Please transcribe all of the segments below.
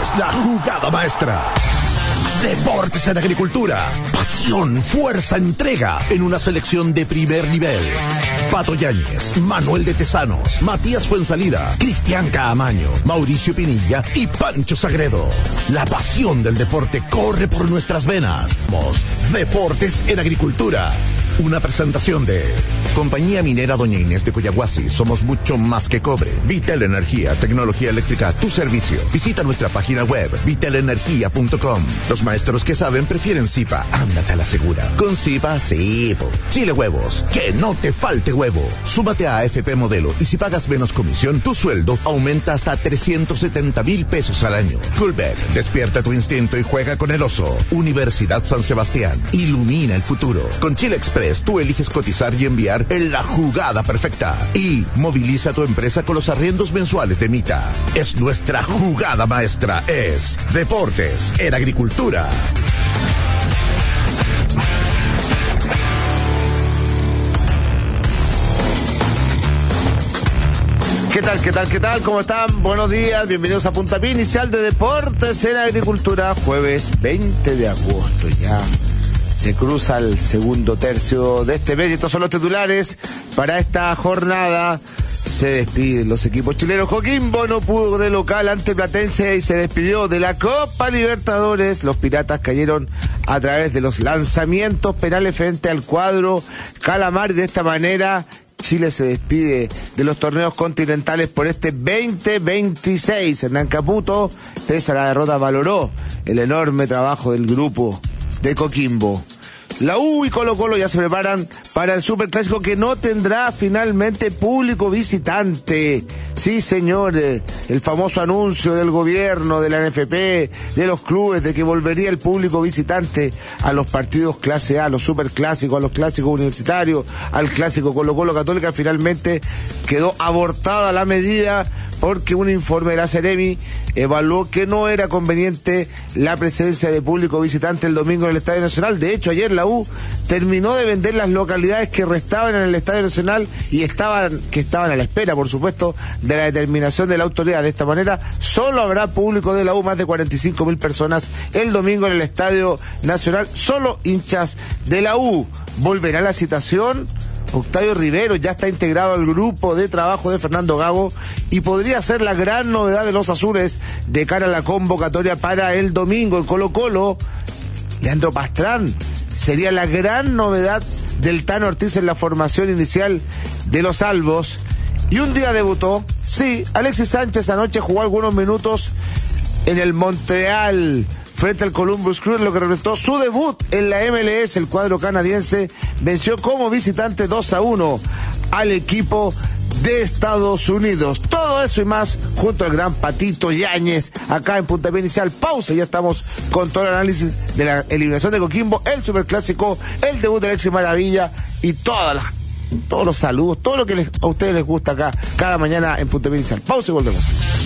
es la jugada maestra. Deportes en Agricultura. Pasión, fuerza, entrega en una selección de primer nivel. Pato Yáñez, Manuel de Tesanos, Matías Fuensalida, Cristian Caamaño, Mauricio Pinilla y Pancho Sagredo. La pasión del deporte corre por nuestras venas. Somos Deportes en Agricultura. Una presentación de Compañía Minera Doña Inés de Coyahuasi. Somos mucho más que cobre. Vitel Energía, tecnología eléctrica a tu servicio. Visita nuestra página web, vitelenergia.com. Los maestros que saben prefieren Zipa. Ándate a la segura. Con Zipa, sí. Chile Huevos. Que no te falte huevo. Súmate a AFP Modelo y si pagas menos comisión, tu sueldo aumenta hasta 370,000 pesos al año. Coolbet. Despierta tu instinto y juega con el oso. Universidad San Sebastián. Ilumina el futuro. Con Chile Express, tú eliges cotizar y enviar en la jugada perfecta. Y moviliza tu empresa con los arriendos mensuales de Mita. Es nuestra jugada maestra. Es Deportes en Agricultura. ¿Qué tal? ¿Cómo están? Buenos días, bienvenidos a Puntapié Inicial de Deportes en Agricultura, jueves 20 de agosto ya. Se cruza el segundo tercio de este mes y estos son los titulares para esta jornada. Se despiden los equipos chilenos. Coquimbo no pudo de local ante Platense y se despidió de la Copa Libertadores. Los Piratas cayeron a través de los lanzamientos penales frente al cuadro Calamar. De esta manera, Chile se despide de los torneos continentales por este 2026. Hernán Caputo, pese a la derrota, valoró el enorme trabajo del grupo de Coquimbo. La U y Colo-Colo ya se preparan para el Superclásico que no tendrá finalmente público visitante. Sí, señores, el famoso anuncio del gobierno, de la NFP, de los clubes, de que volvería el público visitante a los partidos clase A, a los Superclásicos, a los clásicos universitarios, al clásico Colo-Colo Católica, finalmente quedó abortada la medida porque un informe de la Seremi evaluó que no era conveniente la presencia de público visitante el domingo en el Estadio Nacional. De hecho, ayer la U terminó de vender las localidades que restaban en el Estadio Nacional y estaban a la espera, por supuesto, de la determinación de la autoridad. De esta manera, solo habrá público de la U, más de 45,000 personas el domingo en el Estadio Nacional, solo hinchas de la U. ¿Volverá la citación? Octavio Rivero ya está integrado al grupo de trabajo de Fernando Gago y podría ser la gran novedad de los azules de cara a la convocatoria para el domingo. En Colo-Colo, Leandro Pastrán sería la gran novedad del Tano Ortiz en la formación inicial de los Albos. Y un día debutó, sí, Alexis Sánchez anoche jugó algunos minutos en el Montreal frente al Columbus Crew, lo que representó su debut en la MLS. El cuadro canadiense venció como visitante 2-1 al equipo de Estados Unidos. Todo eso y más junto al gran Patito Yáñez acá en Puntapié Inicial. Pausa, ya estamos con todo el análisis de la eliminación de Coquimbo, el Superclásico, el debut de Alexis Maravilla y todos los saludos, todo lo que a ustedes les gusta acá cada mañana en Puntapié Inicial. Pausa y volvemos.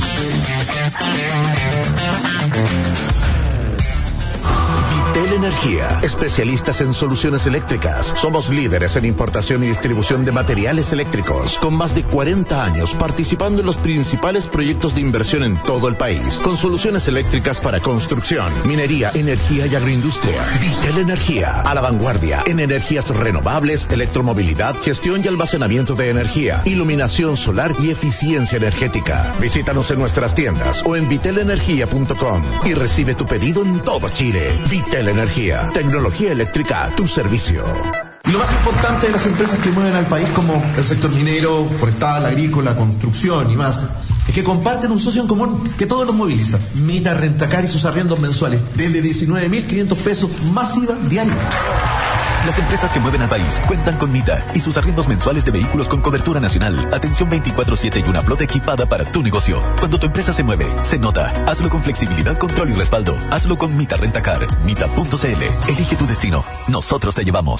Energía, especialistas en soluciones eléctricas. Somos líderes en importación y distribución de materiales eléctricos, con más de 40 años participando en los principales proyectos de inversión en todo el país, con soluciones eléctricas para construcción, minería, energía y agroindustria. Vitel Energía, a la vanguardia en energías renovables, electromovilidad, gestión y almacenamiento de energía, iluminación solar y eficiencia energética. Visítanos en nuestras tiendas o en vitelenergia.com y recibe tu pedido en todo Chile. Vitel Energía, tecnología eléctrica a tu servicio. Y lo más importante de las empresas que mueven al país, como el sector minero, forestal, agrícola, construcción y más, es que comparten un socio en común que todos los moviliza. Mita Rentacar y sus arriendos mensuales desde 19.500 pesos más IVA diario. Las empresas que mueven al país cuentan con Mita y sus arriendos mensuales de vehículos con cobertura nacional, atención 24/7 y una flota equipada para tu negocio. Cuando tu empresa se mueve, se nota. Hazlo con flexibilidad, control y respaldo. Hazlo con Mita Rentacar. Mita.cl. Elige tu destino. Nosotros te llevamos.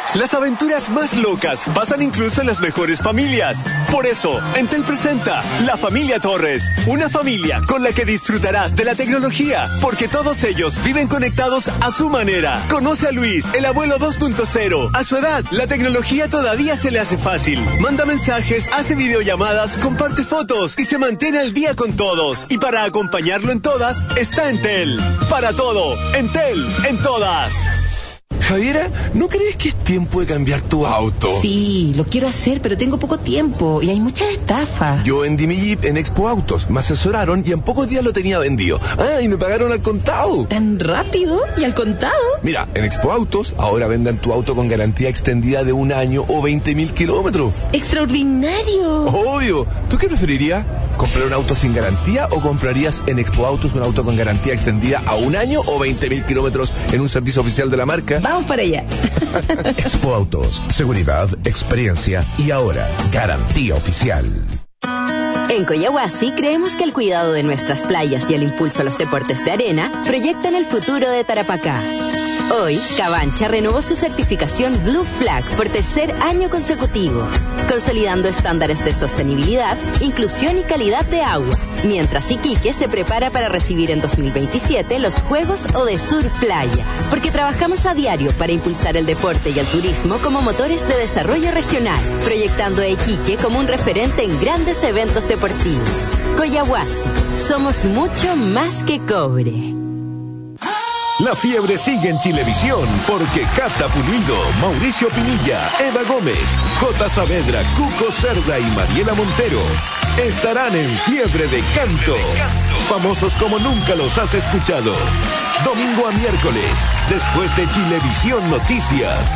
Las aventuras más locas pasan incluso en las mejores familias. Por eso, Entel presenta La Familia Torres, una familia con la que disfrutarás de la tecnología, porque todos ellos viven conectados a su manera. Conoce a Luis, el abuelo 2.0. A su edad, la tecnología todavía se le hace fácil. Manda mensajes, hace videollamadas, comparte fotos y se mantiene al día con todos. Y para acompañarlo en todas, está Entel. Para todo, Entel, en todas. Javiera, ¿no crees que es tiempo de cambiar tu auto? Sí, lo quiero hacer, pero tengo poco tiempo y hay muchas estafas. Yo vendí mi Jeep en Expo Autos, me asesoraron y en pocos días lo tenía vendido. Ah, y me pagaron al contado. ¿Tan rápido? ¿Y al contado? Mira, en Expo Autos ahora venden tu auto con garantía extendida de 1 año o 20.000 kilómetros. ¡Extraordinario! Obvio. ¿Tú qué preferirías? ¿Comprar un auto sin garantía o comprarías en Expo Autos un auto con garantía extendida a 1 año o 20.000 kilómetros en un servicio oficial de la marca? Vamos para allá. Expo Autos, seguridad, experiencia y ahora garantía oficial. En Coyahuasi creemos que el cuidado de nuestras playas y el impulso a los deportes de arena proyectan el futuro de Tarapacá. Hoy, Cabancha renovó su certificación Blue Flag por 3er año consecutivo, consolidando estándares de sostenibilidad, inclusión y calidad de agua, mientras Iquique se prepara para recibir en 2027 los Juegos Odesur Playa, porque trabajamos a diario para impulsar el deporte y el turismo como motores de desarrollo regional, proyectando a Iquique como un referente en grandes eventos deportivos. Coyahuasi, somos mucho más que cobre. La fiebre sigue en Chilevisión porque Cata Pulido, Mauricio Pinilla, Eva Gómez, J. Saavedra, Cuco Cerda y Mariela Montero estarán en fiebre de canto. Famosos como nunca los has escuchado. Domingo a miércoles, después de Chilevisión Noticias.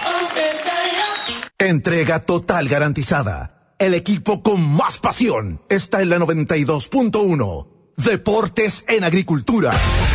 Entrega total garantizada. El equipo con más pasión está en la 92.1. Deportes en Agricultura.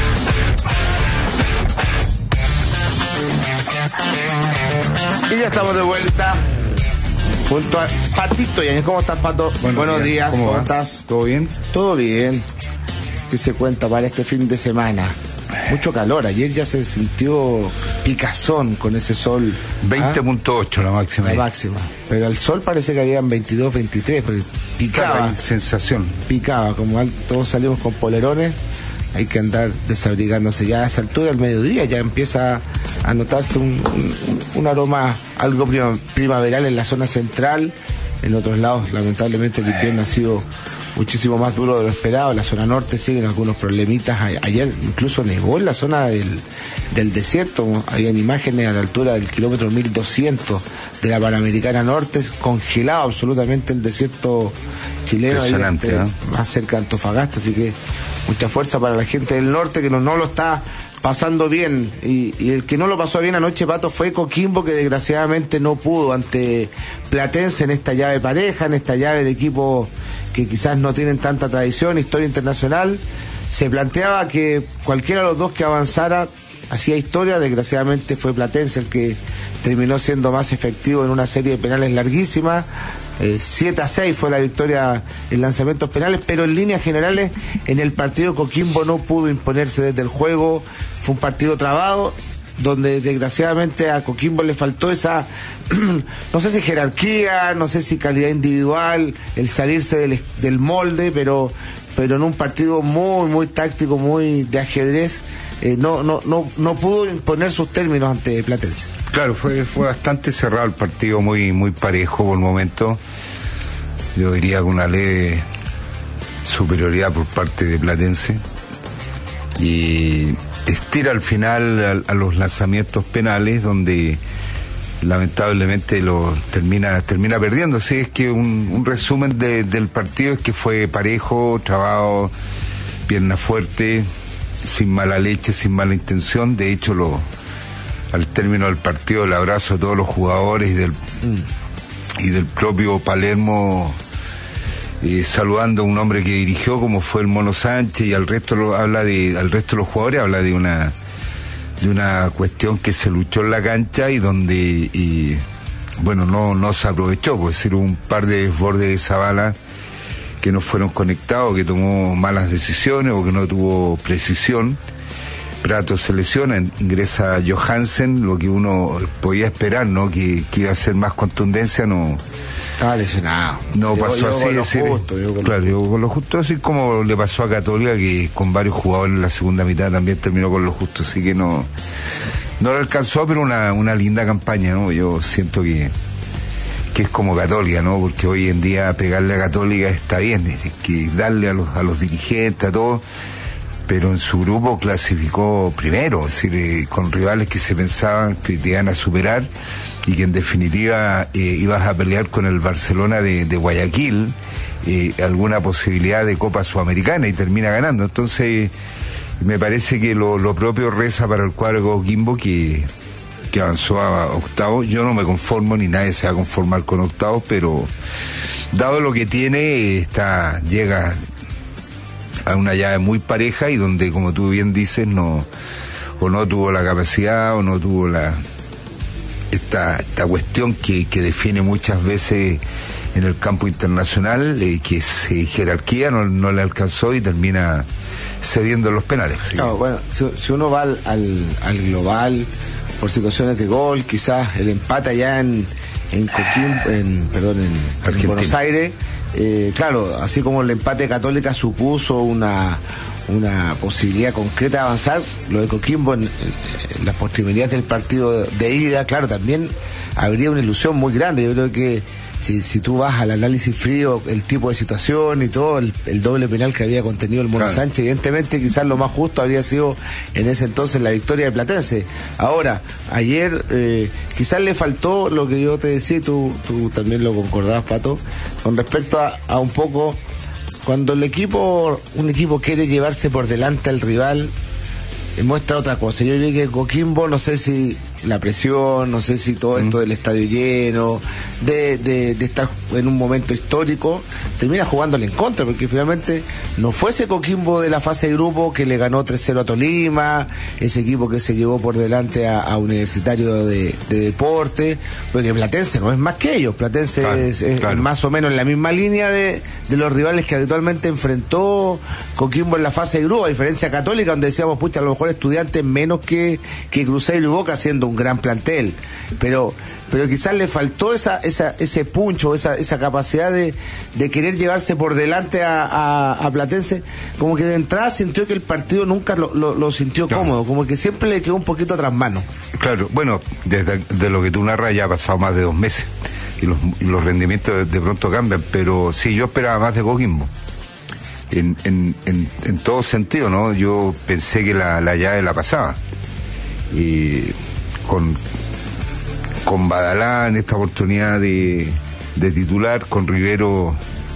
Y ya estamos de vuelta junto a Patito. ¿Cómo estás, Pato? Buenos días. ¿Cómo estás? ¿Todo bien? Todo bien. ¿Qué se cuenta para este fin de semana? Mucho calor. Ayer ya se sintió picazón con ese sol. 20.8 la máxima. La máxima. Pero al sol parece que habían 22, 23. Pero picaba. Claro, sensación. Picaba. Como todos salimos con polerones, hay que andar desabrigándose. Ya a esa altura del mediodía ya empieza a notarse un aroma algo primaveral en la zona central. En otros lados, lamentablemente, el invierno ha sido muchísimo más duro de lo esperado. En la zona norte siguen algunos problemitas. Ayer incluso nevó en la zona del desierto. Habían imágenes a la altura del kilómetro 1200 de la Panamericana Norte, congelado absolutamente el desierto chileno, más cerca de Antofagasta. Así que mucha fuerza para la gente del norte que no lo está pasando bien. Y el que no lo pasó bien anoche, Pato, fue Coquimbo, que desgraciadamente no pudo ante Platense en esta llave pareja, en esta llave de equipos que quizás no tienen tanta tradición, historia internacional. Se planteaba que cualquiera de los dos que avanzara hacía historia. Desgraciadamente fue Platense el que terminó siendo más efectivo en una serie de penales larguísima. 7-6 fue la victoria en lanzamientos penales, pero en líneas generales en el partido Coquimbo no pudo imponerse desde el juego. Fue un partido trabado, donde desgraciadamente a Coquimbo le faltó esa, no sé si jerarquía, no sé si calidad individual, el salirse del molde, pero en un partido muy, muy táctico, muy de ajedrez, no pudo imponer sus términos ante Platense. Claro, fue bastante cerrado el partido, muy, muy parejo por el momento. Yo diría con una leve superioridad por parte de Platense. Y estira al final a los lanzamientos penales, donde lamentablemente termina perdiendo. Así es que un resumen del partido es que fue parejo, trabado, pierna fuerte, sin mala leche, sin mala intención. De hecho, al término del partido, el abrazo a todos los jugadores y del propio Palermo, saludando a un hombre que dirigió, como fue el Mono Sánchez, y al resto de los jugadores, habla de una cuestión que se luchó en la cancha y donde no se aprovechó, pues decir, un par de desbordes de Zavala que no fueron conectados, que tomó malas decisiones o que no tuvo precisión. Prato se lesiona, ingresa Johansen, lo que uno podía esperar, ¿no? Que iba a ser más contundencia, no. Estaba lesionado. No pasó así. Llegó con lo justo, así como le pasó a Católica, que con varios jugadores en la segunda mitad también terminó con lo justo, así que no lo alcanzó, pero una linda campaña, ¿no? Yo siento que es como Católica, ¿no? Porque hoy en día pegarle a Católica está bien, es que darle a los dirigentes, a todos, pero en su grupo clasificó primero, es decir, con rivales que se pensaban que te iban a superar y que en definitiva ibas a pelear con el Barcelona de Guayaquil, alguna posibilidad de Copa Sudamericana, y termina ganando. Entonces me parece que lo propio reza para el cuadro de Coquimbo, que avanzó a octavos. Yo no me conformo, ni nadie se va a conformar con octavos, pero dado lo que tiene, llega a una llave muy pareja, y donde, como tú bien dices, no tuvo la capacidad, o no tuvo esta cuestión que define muchas veces en el campo internacional, que es jerarquía, no le alcanzó y termina cediendo los penales. ¿Sí? No, bueno, si uno va al global por situaciones de gol, quizás el empate allá en Buenos Aires, claro, así como el empate de Católica supuso una posibilidad concreta de avanzar, lo de Coquimbo en las posibilidades del partido de ida, claro, también habría una ilusión muy grande. Yo creo que si tú vas al análisis frío, el tipo de situación y todo, el doble penal que había contenido el Mono Sánchez, evidentemente quizás lo más justo habría sido en ese entonces la victoria de Platense. Ahora, ayer quizás le faltó lo que yo te decía, y tú también lo concordabas, Pato, con respecto a un poco, cuando un equipo quiere llevarse por delante al rival, muestra otra cosa. Yo creo que Coquimbo, no sé si la presión, no sé si todo esto del estadio lleno, de estar en un momento histórico, termina jugándole en contra, porque finalmente no fue ese Coquimbo de la fase de grupo que le ganó 3-0 a Tolima, ese equipo que se llevó por delante a Universitario de Deporte, porque Platense no es más que ellos. Platense es más o menos en la misma línea de los rivales que habitualmente enfrentó Coquimbo en la fase de grupo, a diferencia Católica, donde decíamos, pucha, a lo mejor Estudiantes menos que Cruzeiro y Boca, siendo un gran plantel, pero quizás le faltó ese puncho, esa capacidad de querer llevarse por delante a Platense. Como que de entrada sintió que el partido nunca lo sintió cómodo, como que siempre le quedó un poquito atrás mano. Claro, bueno, de lo que tú narras ya ha pasado más de 2 meses y los rendimientos de pronto cambian, pero sí, yo esperaba más de Coquimbo en todo sentido, ¿no? Yo pensé que la llave la pasaba, y con Badalá en esta oportunidad de titular, con Rivero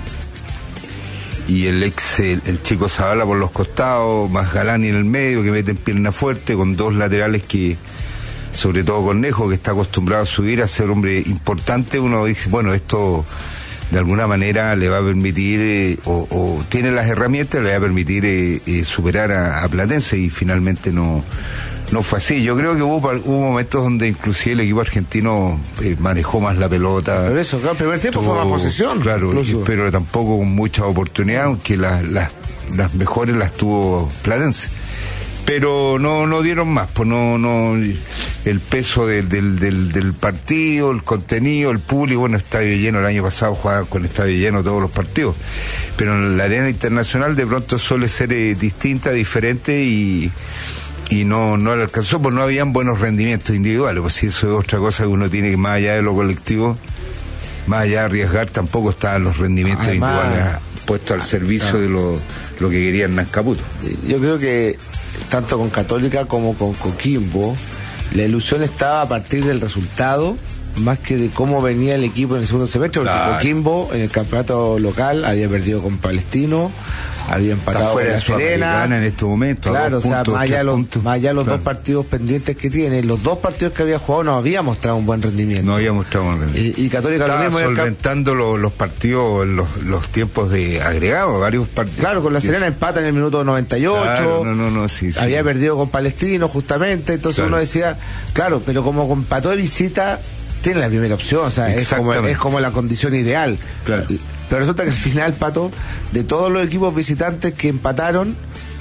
y el chico Zavala por los costados, más Galani en el medio, que meten pierna fuerte, con 2 laterales que, sobre todo Cornejo, que está acostumbrado a subir, a ser hombre importante. Uno dice, bueno, esto de alguna manera le va a permitir, o tiene las herramientas, le va a permitir superar a Platense, y finalmente no fue así. Yo creo que hubo momentos donde inclusive el equipo argentino manejó más la pelota. Pero eso, claro, el primer tiempo fue más posesión. Claro, pero tampoco con mucha oportunidad, aunque las mejores las tuvo Platense. Pero no dieron más, pues no el peso del partido, el contenido, el público. Bueno, estadio lleno, el año pasado jugaba con estadio lleno todos los partidos, pero en la arena internacional de pronto suele ser distinta, diferente, y no le alcanzó, pues no habían buenos rendimientos individuales. Pues si eso es otra cosa que uno tiene que, más allá de lo colectivo, más allá de arriesgar, tampoco estaban los rendimientos individuales puestos al servicio de lo que quería Hernán Caputo. Yo creo que tanto con Católica como con Coquimbo, la ilusión estaba a partir del resultado, más que de cómo venía el equipo en el segundo semestre, porque Coquimbo en el campeonato local había perdido con Palestino, había empatado con La Serena en este momento. Claro, o sea, más allá de los 2 partidos pendientes que tiene, los 2 partidos que había jugado no había mostrado un buen rendimiento. No había mostrado un buen rendimiento. Y Católica estaba lo mismo. Solventando los partidos, los tiempos de agregado, varios partidos. Claro, con La Serena empata en el minuto 98. Claro, sí. Había perdido con Palestino, justamente. Entonces uno decía, claro, pero como empató de visita, tiene la primera opción, o sea, es como la condición ideal. Claro. Pero resulta que al final, Pato, de todos los equipos visitantes que empataron,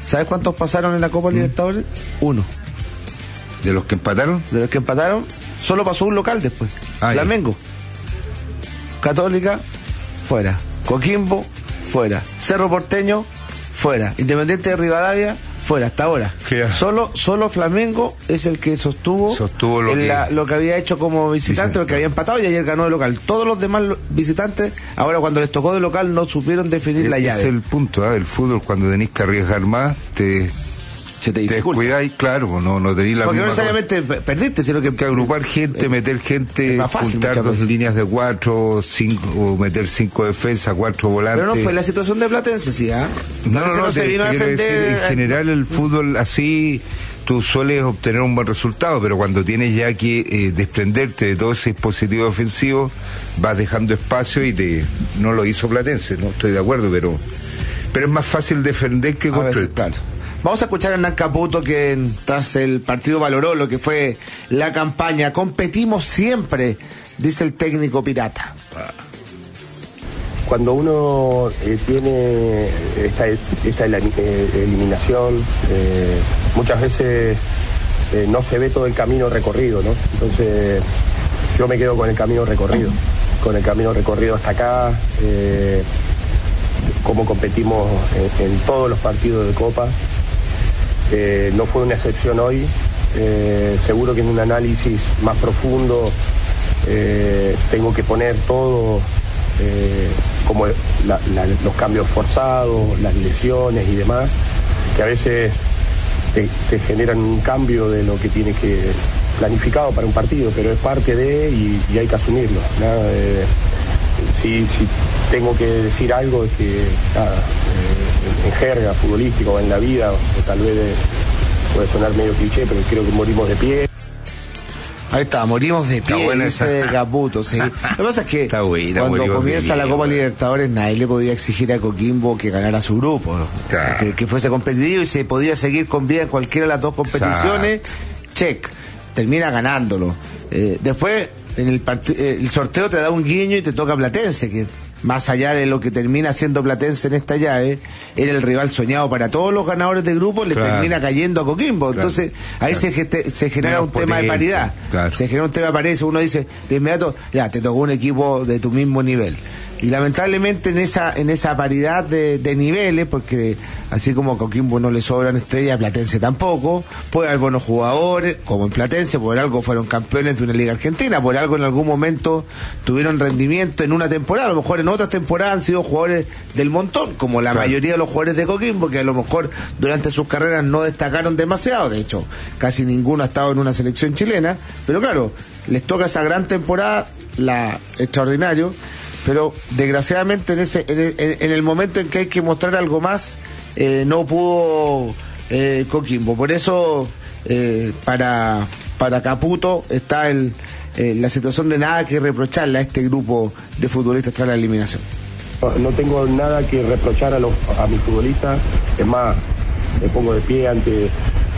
¿Sabes cuántos pasaron en la Copa Libertadores? 1. ¿De los que empataron? De los que empataron, solo pasó un local después. Flamengo. Católica, fuera. Coquimbo, fuera. Cerro Porteño, fuera. Independiente de Rivadavia, fuera, hasta ahora. Solo Flamengo es el que sostuvo lo que había hecho como visitante, porque había empatado y ayer ganó de local. Todos los demás visitantes, ahora cuando les tocó de local, no supieron definir la llave. Es el punto del fútbol, cuando tenés que arriesgar más, te descuidáis, claro, no tenéis la porque misma... no necesariamente perdiste, sino que agrupar gente, meter gente, juntar 2 líneas de 4, 5, o meter 5 defensas, 4 volantes. Pero no fue la situación de Platense, ¿sí? No, se vino a defender. En general el fútbol así, tú sueles obtener un buen resultado, pero cuando tienes ya que desprenderte de todo ese dispositivo ofensivo, vas dejando espacio y no lo hizo Platense, no estoy de acuerdo, pero es más fácil defender que construir. Claro. Vamos a escuchar a Hernán Caputo, que tras el partido valoró lo que fue la campaña. Competimos siempre, dice el técnico pirata. Cuando uno tiene esta eliminación, muchas veces no se ve todo el camino recorrido, ¿no? Entonces yo me quedo con el camino recorrido hasta acá, cómo competimos en todos los partidos de Copa. No fue una excepción hoy, seguro que en un análisis más profundo tengo que poner todo, como los cambios forzados, las lesiones y demás, que a veces te generan un cambio de lo que tienes que planificado para un partido, pero es parte de y hay que asumirlo, ¿no? Si tengo que decir algo es que en jerga futbolística o en la vida, o tal vez puede sonar medio cliché, pero creo que morimos de pie. Ahí está, morimos de pie, dice Caputo, sí. Lo que pasa es que cuando comienza la Copa Libertadores nadie le podía exigir a Coquimbo que ganara su grupo, ¿no? Claro. Que fuese competitivo y se podía seguir con vida en cualquiera de las 2 competiciones. Check, termina ganándolo. Después el sorteo te da un guiño y te toca Platense, que más allá de lo que termina siendo Platense en esta llave, era el rival soñado para todos los ganadores de grupo, le termina cayendo a Coquimbo. Entonces ahí se genera un tema de paridad. Se genera un tema de paridad. Uno dice de inmediato, ya, te tocó un equipo de tu mismo nivel. Y lamentablemente en esa paridad de niveles, porque así como a Coquimbo no le sobran estrellas, a Platense tampoco, puede haber buenos jugadores, como en Platense, por algo fueron campeones de una liga argentina, por algo en algún momento tuvieron rendimiento en una temporada, a lo mejor en otras temporadas han sido jugadores del montón, como la mayoría de los jugadores de Coquimbo, que a lo mejor durante sus carreras no destacaron demasiado, de hecho, casi ninguno ha estado en una selección chilena, pero claro, les toca esa gran temporada, la extraordinario. Pero desgraciadamente en el momento en que hay que mostrar algo más, no pudo Coquimbo. Por eso para Caputo está la situación de nada que reprocharle a este grupo de futbolistas tras la eliminación. No tengo nada que reprochar a mis futbolistas, es más, me pongo de pie ante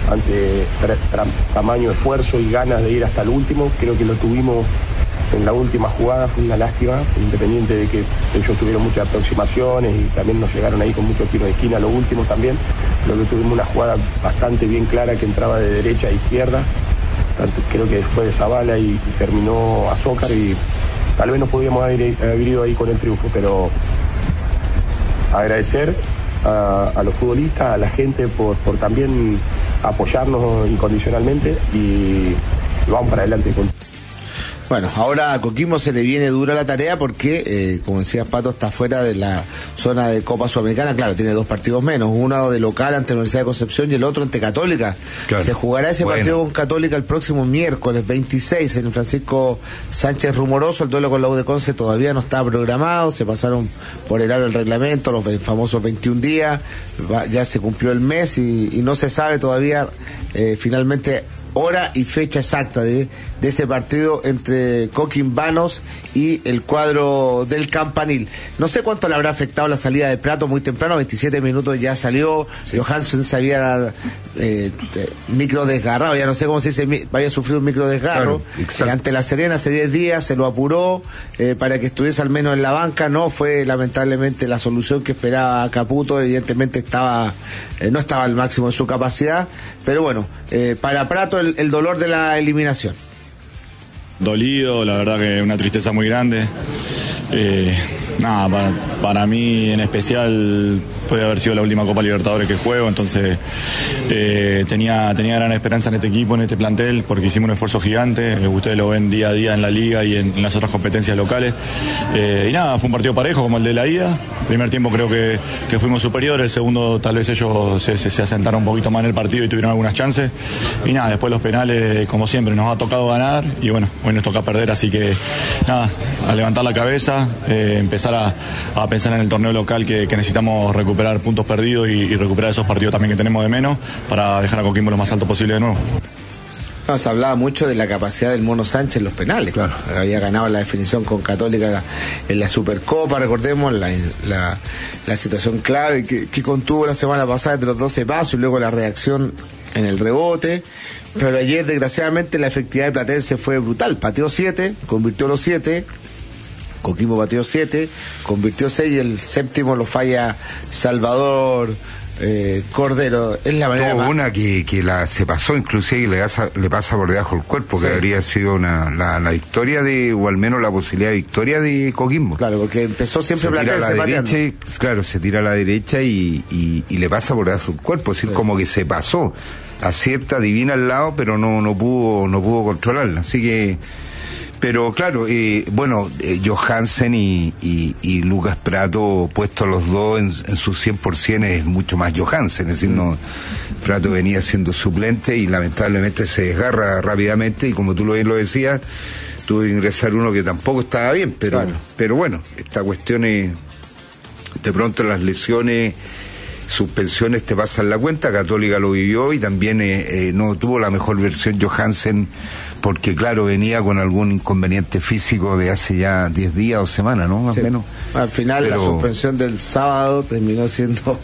tamaño, esfuerzo y ganas de ir hasta el último. Creo que lo tuvimos en la última jugada, fue una lástima, independiente de que ellos tuvieron muchas aproximaciones y también nos llegaron ahí con muchos tiros de esquina, lo último también. Creo que tuvimos una jugada bastante bien clara que entraba de derecha a izquierda, creo que fue de Zavala y terminó Azócar, y tal vez no podíamos haber ido ahí con el triunfo, pero agradecer a los futbolistas, a la gente por también apoyarnos incondicionalmente y vamos para adelante. Bueno, ahora a Coquimbo se le viene dura la tarea porque, como decía Pato, está fuera de la zona de Copa Sudamericana. Claro, tiene 2 partidos menos, uno de local ante la Universidad de Concepción y el otro ante Católica. Claro. Se jugará ese partido con Católica el próximo miércoles 26 en el Francisco Sánchez Rumoroso. El duelo con la U de Conce todavía no estaba programado, se pasaron por el aro el reglamento, los famosos 21 días, ya se cumplió el mes y no se sabe todavía finalmente hora y fecha exacta de ese partido entre Coquimbanos y el cuadro del Campanil. No sé cuánto le habrá afectado la salida de Prato muy temprano, 27 minutos ya salió, sí. Johansson se había micro desgarrado, ya no sé cómo se dice, había sufrido un micro desgarro, claro, ante La Serena hace 10 días, se lo apuró para que estuviese al menos en la banca, no fue lamentablemente la solución que esperaba Caputo, evidentemente no estaba al máximo de su capacidad, pero bueno, para Prato el dolor de la eliminación. Dolido, la verdad que una tristeza muy grande. Para mí en especial puede haber sido la última Copa Libertadores que juego, entonces tenía gran esperanza en este equipo, en este plantel, porque hicimos un esfuerzo gigante, ustedes lo ven día a día en la liga y en las otras competencias locales, fue un partido parejo como el de la ida. Primer tiempo creo que fuimos superiores, el segundo tal vez ellos se asentaron un poquito más en el partido y tuvieron algunas chances, y después los penales, como siempre, nos ha tocado ganar y bueno, hoy nos toca perder, así que a levantar la cabeza, empezar a pensar en el torneo local que necesitamos recuperar puntos perdidos y recuperar esos partidos también que tenemos de menos para dejar a Coquimbo lo más alto posible de nuevo. Se hablaba mucho de la capacidad del Mono Sánchez en los penales. Claro. Había ganado la definición con Católica en la Supercopa, recordemos, la situación clave que contuvo la semana pasada entre los 12 pasos y luego la reacción en el rebote. Pero ayer, desgraciadamente, la efectividad de Platense fue brutal. Pateó 7, convirtió los 7. Coquimbo pateó 7, convirtió 6 y el séptimo lo falla Salvador Cordero. Es la manera más... una que se pasó inclusive y le pasa por debajo del cuerpo, sí, que habría sido la victoria o al menos la posibilidad de victoria de Coquimbo. Claro, porque empezó siempre Platense pateando. Claro, se tira a la derecha y le pasa por debajo del cuerpo, es decir, sí, como que se pasó, acierta, divina al lado, pero no pudo controlarla, así que... Pero claro, Johansen y Lucas Prato, puestos los dos en su 100%, es mucho más Johansen, es decir, Prato venía siendo suplente y lamentablemente se desgarra rápidamente y como tú lo decías, tuvo que ingresar uno que tampoco estaba bien, pero bueno, esta cuestión es, de pronto las lesiones, suspensiones te pasan la cuenta. Católica lo vivió y también no tuvo la mejor versión Johansen, porque claro, venía con algún inconveniente físico de hace ya 10 días o semanas, ¿no? Más o menos. Al final la suspensión del sábado terminó siendo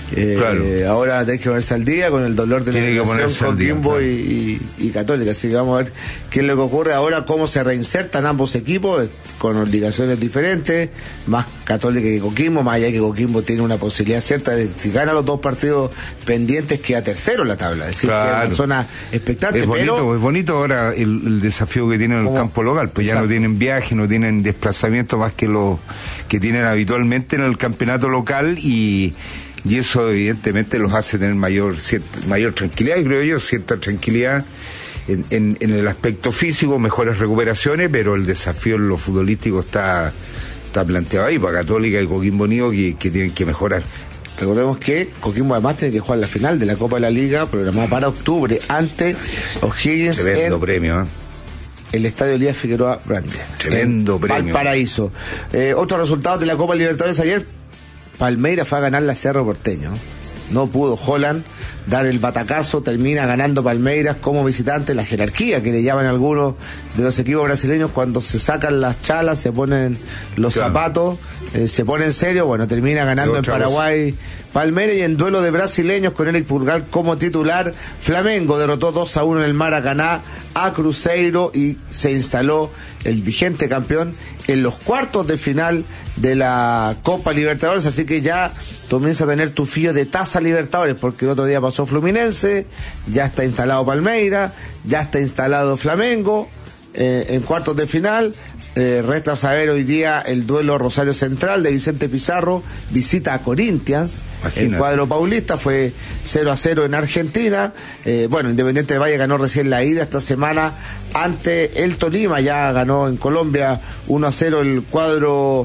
ahora tenés que ponerse al día con el dolor de la eliminación con Coquimbo y Católica, así que vamos a ver qué es lo que ocurre ahora, cómo se reinsertan ambos equipos con obligaciones diferentes, más Católica que Coquimbo, más allá que Coquimbo tiene una posibilidad cierta de, si gana los dos partidos pendientes, queda tercero en la tabla, es decir, que es una zona expectante. Es bonito ahora el desafío que tienen en el campo local, pues ya no tienen viaje, no tienen desplazamiento más que los que tienen habitualmente en el campeonato local y eso evidentemente los hace tener mayor tranquilidad y creo yo cierta tranquilidad en el aspecto físico, mejores recuperaciones, pero el desafío en lo futbolístico está planteado ahí para Católica y Coquimbo Unido que tienen que mejorar. Recordemos que Coquimbo además tiene que jugar la final de la Copa de la Liga programada para octubre ante O'Higgins. Tremendo premio, el Estadio Elías Figueroa Brandes. Tremendo premio. Valparaíso. Otros resultados de la Copa Libertadores ayer. Palmeiras fue a ganar la Cerro Porteño. No pudo Holland dar el batacazo, termina ganando Palmeiras como visitante. La jerarquía que le llaman algunos de los equipos brasileños, cuando se sacan las chalas, se ponen los zapatos, se pone en serio, termina ganando en Paraguay Palmeiras, y en duelo de brasileños con Eric Pulgar como titular, Flamengo derrotó 2-1 en el Maracaná a Cruzeiro y se instaló el vigente campeón en los cuartos de final de la Copa Libertadores, así que ya comienza a tener tu fío de taza Libertadores, porque el otro día pasó Fluminense, ya está instalado Palmeiras, ya está instalado Flamengo en cuartos de final. Resta saber hoy día el duelo Rosario Central de Vicente Pizarro, visita a Corinthians. Imagínate. El cuadro paulista fue 0-0 en Argentina. Independiente del Valle ganó recién la ida esta semana ante el Tolima, ya ganó en Colombia 1-0 el cuadro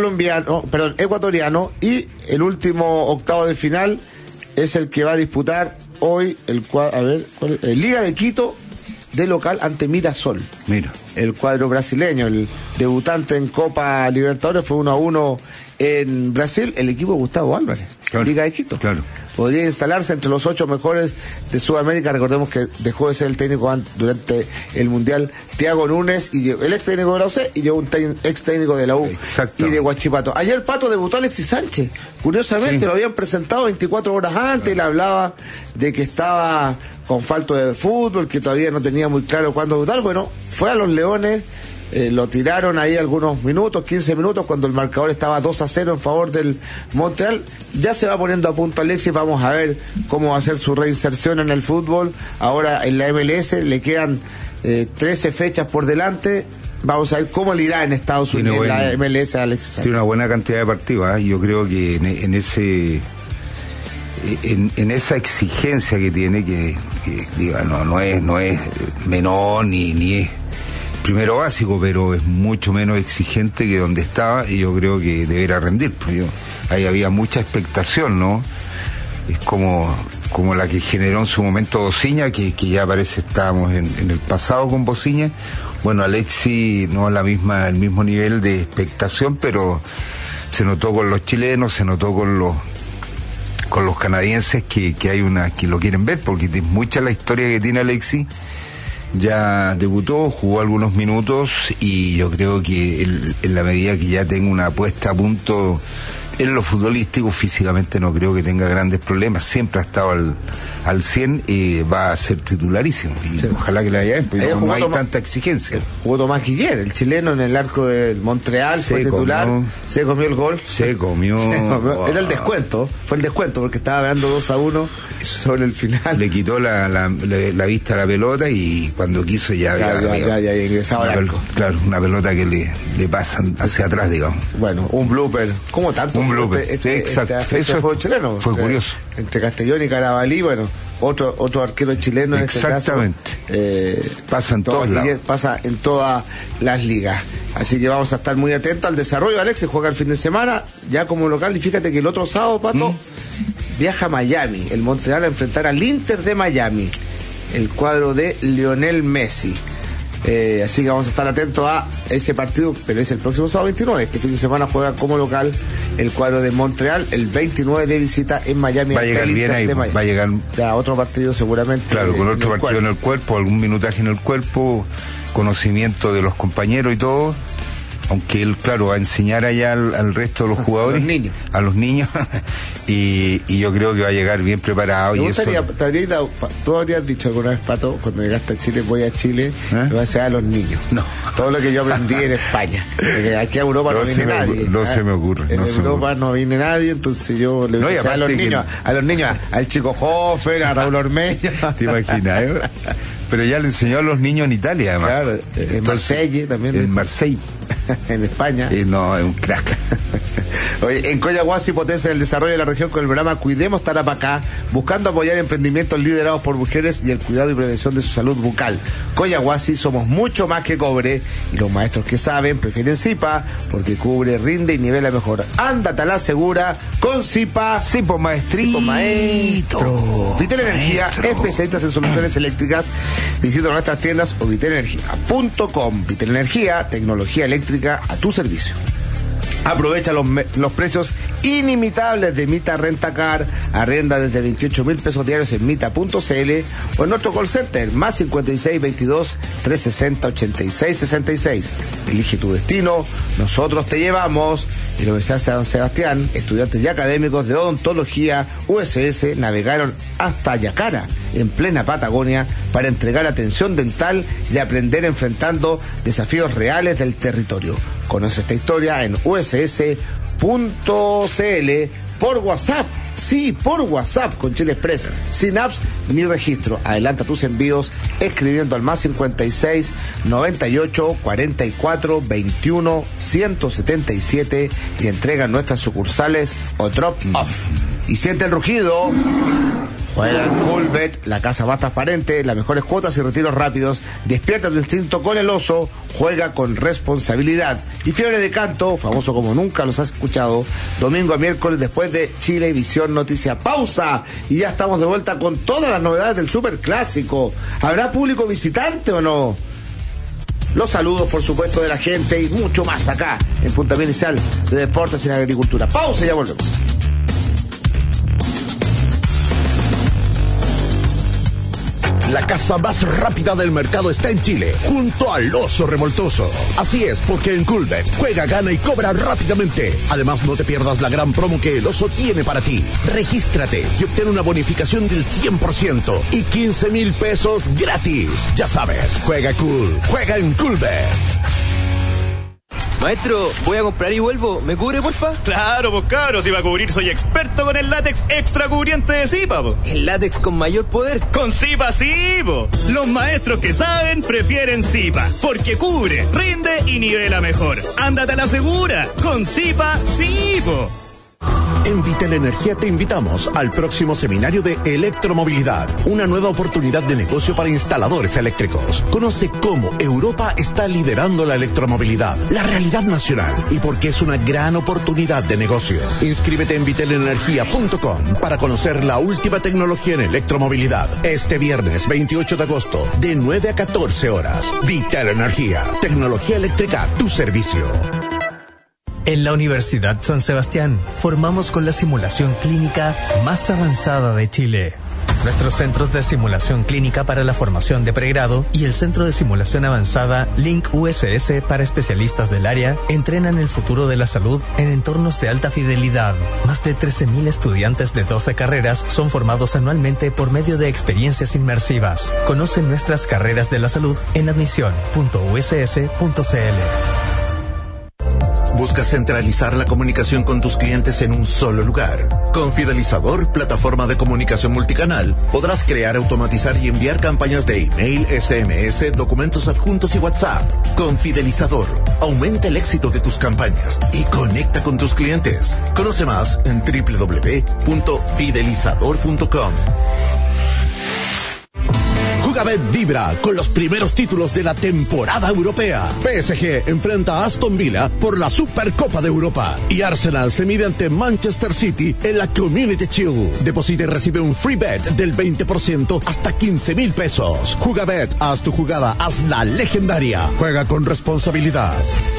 ecuatoriano, y el último octavo de final es el que va a disputar hoy el Liga de Quito de local ante Mirasol. Mira. El cuadro brasileño, el debutante en Copa Libertadores, fue 1-1 en Brasil, el equipo de Gustavo Álvarez. Liga de Quito. Claro. Podría instalarse entre los 8 mejores de Sudamérica. Recordemos que dejó de ser el técnico durante el Mundial Thiago Núñez, y el ex técnico de la UC, y llegó un ex técnico de la U y de Huachipato. Ayer, Pato, debutó Alexis Sánchez. Curiosamente, lo habían presentado 24 horas antes, y le hablaba de que estaba con falta de fútbol, que todavía no tenía muy claro cuándo debutar. Bueno, fue a los Leones. Lo tiraron ahí algunos minutos, 15 minutos, cuando el marcador estaba 2-0 en favor del Montreal. Ya se va poniendo a punto Alexis. Vamos a ver cómo va a ser su reinserción en el fútbol. Ahora en la MLS le quedan 13 fechas por delante. Vamos a ver cómo le irá en Estados Unidos, en la MLS a Alexis Sánchez. Tiene una buena cantidad de partidos, ¿eh? Yo creo que en esa exigencia que tiene, que diga, no es menor ni es primero básico, pero es mucho menos exigente que donde estaba, y yo creo que deberá rendir. Ahí había mucha expectación, ¿no? Es como la que generó en su momento Bociña, que ya parece estábamos en el pasado con Bociña. Bueno, Alexis no el mismo nivel de expectación, pero se notó con los chilenos, se notó con los canadienses que hay que lo quieren ver, porque es mucha la historia que tiene Alexis. Ya debutó, jugó algunos minutos, y yo creo que en la medida que ya tenga una puesta a punto en lo futbolístico, físicamente no creo que tenga grandes problemas. Siempre ha estado al 100, y va a ser titularísimo, y sí, ojalá que le vaya bien, porque no hay tanta exigencia. Jugó Tomás Guiller, el chileno, en el arco del Montreal, fue titular, se comió el gol. Se comió. Era el descuento, fue el descuento, porque estaba ganando 2-1 sobre el final. Le quitó la vista a la pelota, y cuando quiso ya ingresaba al arco. Claro, una pelota que le pasan hacia atrás, digamos. Bueno, un blooper, como tanto. Un blooper, exacto. Eso fue chileno. Fue curioso. Entre Castellón y Carabalí, bueno, otro arquero chileno en exactamente. Este caso. Pasa en todos lados. Pasa en todas las ligas. Así que vamos a estar muy atentos al desarrollo. Alexis juega el fin de semana, ya como local, y fíjate que el otro sábado, Pato, viaja a Miami, el Montreal, a enfrentar al Inter de Miami, el cuadro de Lionel Messi. Así que vamos a estar atentos a ese partido, pero es el próximo sábado 29. Este fin de semana juega como local el cuadro de Montreal, el 29 de visita en Miami. Va a llegar bien ahí, va a llegar ya otro partido seguramente. Claro, con otro partido en el cuerpo, algún minutaje en el cuerpo, conocimiento de los compañeros y todo. Aunque él, claro, va a enseñar allá al resto de los jugadores, a los niños, y yo creo que va a llegar bien preparado. Tú habrías dicho alguna vez, Pato, cuando llegaste a Chile, voy a Chile, lo voy a hacer a los niños. No. Todo lo que yo aprendí en España. Porque aquí a Europa no viene nadie. No se me ocurre. En Europa no viene nadie, entonces yo le voy a decir a los niños, al Chico Hofer, a Raúl Ormeño. ¿Te imaginas? Pero ya le enseñó a los niños en Italia, además. Claro, en Marsella también. En Marsella. En España. No, es un crack. Oye, en Coyahuasi potencia el desarrollo de la región con el programa Cuidemos Tarapacá, buscando apoyar emprendimientos liderados por mujeres y el cuidado y prevención de su salud bucal. Coyahuasi, somos mucho más que cobre, y los maestros que saben prefieren Zipa, porque cubre, rinde y nivela mejor. Ándate a la segura con Zipa. Zipo maestrito. Vitel Energía, especialistas en soluciones eléctricas. Visita nuestras tiendas o vitelenergia.com. Vitel Energía, tecnología eléctrica a tu servicio. Aprovecha los precios inimitables de Mita Rentacar. Arrenda desde 28,000 pesos diarios en mita.cl o en nuestro call center más 56 22 360 86 66. Elige tu destino, nosotros te llevamos. En la Universidad San Sebastián, estudiantes y académicos de odontología USS navegaron hasta Yacara, en plena Patagonia, para entregar atención dental y aprender enfrentando desafíos reales del territorio. Conoce esta historia en uss.cl por WhatsApp. Sí, por WhatsApp con Chile Express, sin apps ni registro. Adelanta tus envíos escribiendo al más 56 98 44 21 177 y entrega en nuestras sucursales o drop off. Y siente el rugido. Juega en Coolbet, la casa más transparente, las mejores cuotas y retiros rápidos. Despierta tu instinto con el oso, juega con responsabilidad. Y Fiebre de Canto, famoso como nunca los has escuchado, domingo a miércoles después de Chile Visión Noticia. Pausa, y ya estamos de vuelta con todas las novedades del Superclásico. ¿Habrá público visitante o no? Los saludos, por supuesto, de la gente y mucho más acá en Puntapié Inicial de Deportes en Agricultura. Pausa y ya volvemos. La casa más rápida del mercado está en Chile, junto al Oso Revoltoso. Así es, porque en Coolbet juega, gana y cobra rápidamente. Además, no te pierdas la gran promo que el Oso tiene para ti. Regístrate y obtén una bonificación del 100% y 15,000 pesos gratis. Ya sabes, juega cool, juega en Coolbet. Maestro, voy a comprar y vuelvo. ¿Me cubre, porfa? Claro, pues cabros, si va a cubrir soy experto con el látex extra cubriente de Zipa, po. ¿El látex con mayor poder? Con Zipa sí, po. Los maestros que saben prefieren Zipa, porque cubre, rinde y nivela mejor. Ándate a la segura, con Zipa sí, po. En Vitel Energía te invitamos al próximo seminario de electromovilidad, una nueva oportunidad de negocio para instaladores eléctricos. Conoce cómo Europa está liderando la electromovilidad, la realidad nacional y por qué es una gran oportunidad de negocio. Inscríbete en vitelenergia.com para conocer la última tecnología en electromovilidad. Este viernes 28 de agosto, de 9 a 14 horas. Vitel Energía, tecnología eléctrica a tu servicio. En la Universidad San Sebastián, formamos con la simulación clínica más avanzada de Chile. Nuestros centros de simulación clínica para la formación de pregrado y el Centro de Simulación Avanzada Link USS para especialistas del área entrenan el futuro de la salud en entornos de alta fidelidad. Más de 13,000 estudiantes de 12 carreras son formados anualmente por medio de experiencias inmersivas. Conoce nuestras carreras de la salud en admisión.uss.cl. ¿Buscas centralizar la comunicación con tus clientes en un solo lugar? Con Fidelizador, plataforma de comunicación multicanal, podrás crear, automatizar y enviar campañas de email, SMS, documentos adjuntos y WhatsApp. Con Fidelizador, aumenta el éxito de tus campañas y conecta con tus clientes. Conoce más en www.fidelizador.com. Jugabet vibra con los primeros títulos de la temporada europea. PSG enfrenta a Aston Villa por la Supercopa de Europa y Arsenal se mide ante Manchester City en la Community Shield. Deposita y recibe un free bet del 20% hasta 15,000 pesos. Jugabet, haz tu jugada, hazla legendaria. Juega con responsabilidad.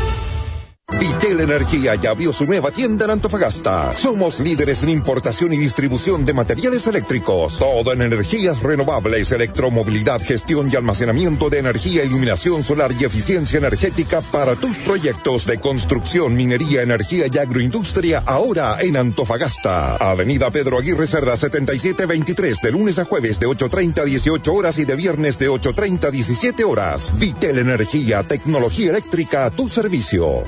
Vitel Energía ya abrió su nueva tienda en Antofagasta. Somos líderes en importación y distribución de materiales eléctricos. Todo en energías renovables, electromovilidad, gestión y almacenamiento de energía, iluminación solar y eficiencia energética para tus proyectos de construcción, minería, energía y agroindustria. Ahora en Antofagasta. Avenida Pedro Aguirre Cerda 7723, de lunes a jueves de 8:30 a 18 horas y de viernes de 8:30 a 17 horas. Vitel Energía, tecnología eléctrica a tu servicio.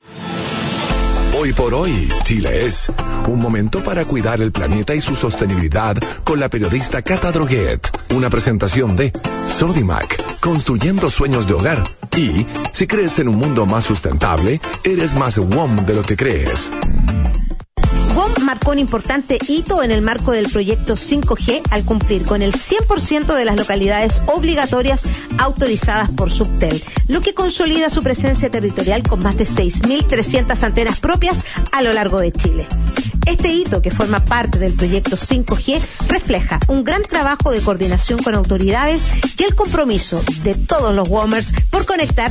Hoy por hoy, Chile es un momento para cuidar el planeta y su sostenibilidad con la periodista Cata Droguet. Una presentación de Sodimac, construyendo sueños de hogar. Y, si crees en un mundo más sustentable, eres más WOM de lo que crees. WOM marcó un importante hito en el marco del proyecto 5G al cumplir con el 100% de las localidades obligatorias autorizadas por Subtel, lo que consolida su presencia territorial con más de 6.300 antenas propias a lo largo de Chile. Este hito, que forma parte del proyecto 5G, refleja un gran trabajo de coordinación con autoridades y el compromiso de todos los WOMers por conectar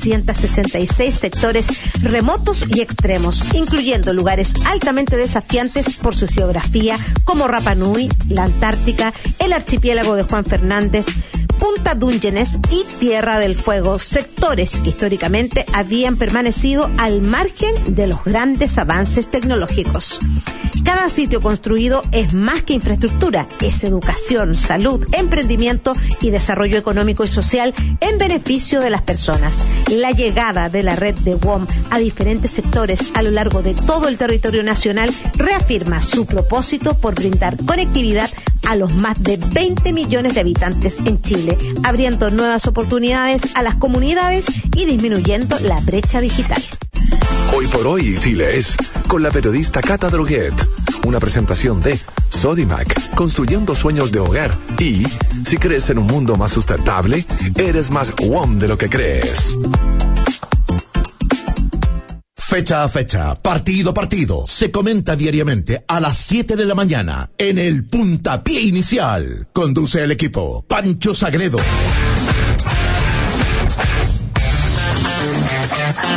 366 sectores remotos y extremos, incluyendo lugares altamente desafiantes por su geografía, como Rapa Nui, la Antártica, el archipiélago de Juan Fernández, Punta Dungeones y Tierra del Fuego, sectores que históricamente habían permanecido al margen de los grandes avances tecnológicos. Cada sitio construido es más que infraestructura, es educación, salud, emprendimiento y desarrollo económico y social en beneficio de las personas. La llegada de la red de WOM a diferentes sectores a lo largo de todo el territorio nacional reafirma su propósito por brindar conectividad a los más de 20 millones de habitantes en Chile, abriendo nuevas oportunidades a las comunidades y disminuyendo la brecha digital. Hoy por hoy, Chile es con la periodista Cata Droguet. Una presentación de Sodimac, construyendo sueños de hogar. Y, si crees en un mundo más sustentable, eres más WOM de lo que crees. Fecha a fecha, partido a partido, se comenta diariamente a las 7 de la mañana en el Puntapié Inicial. Conduce el equipo Pancho Sagredo.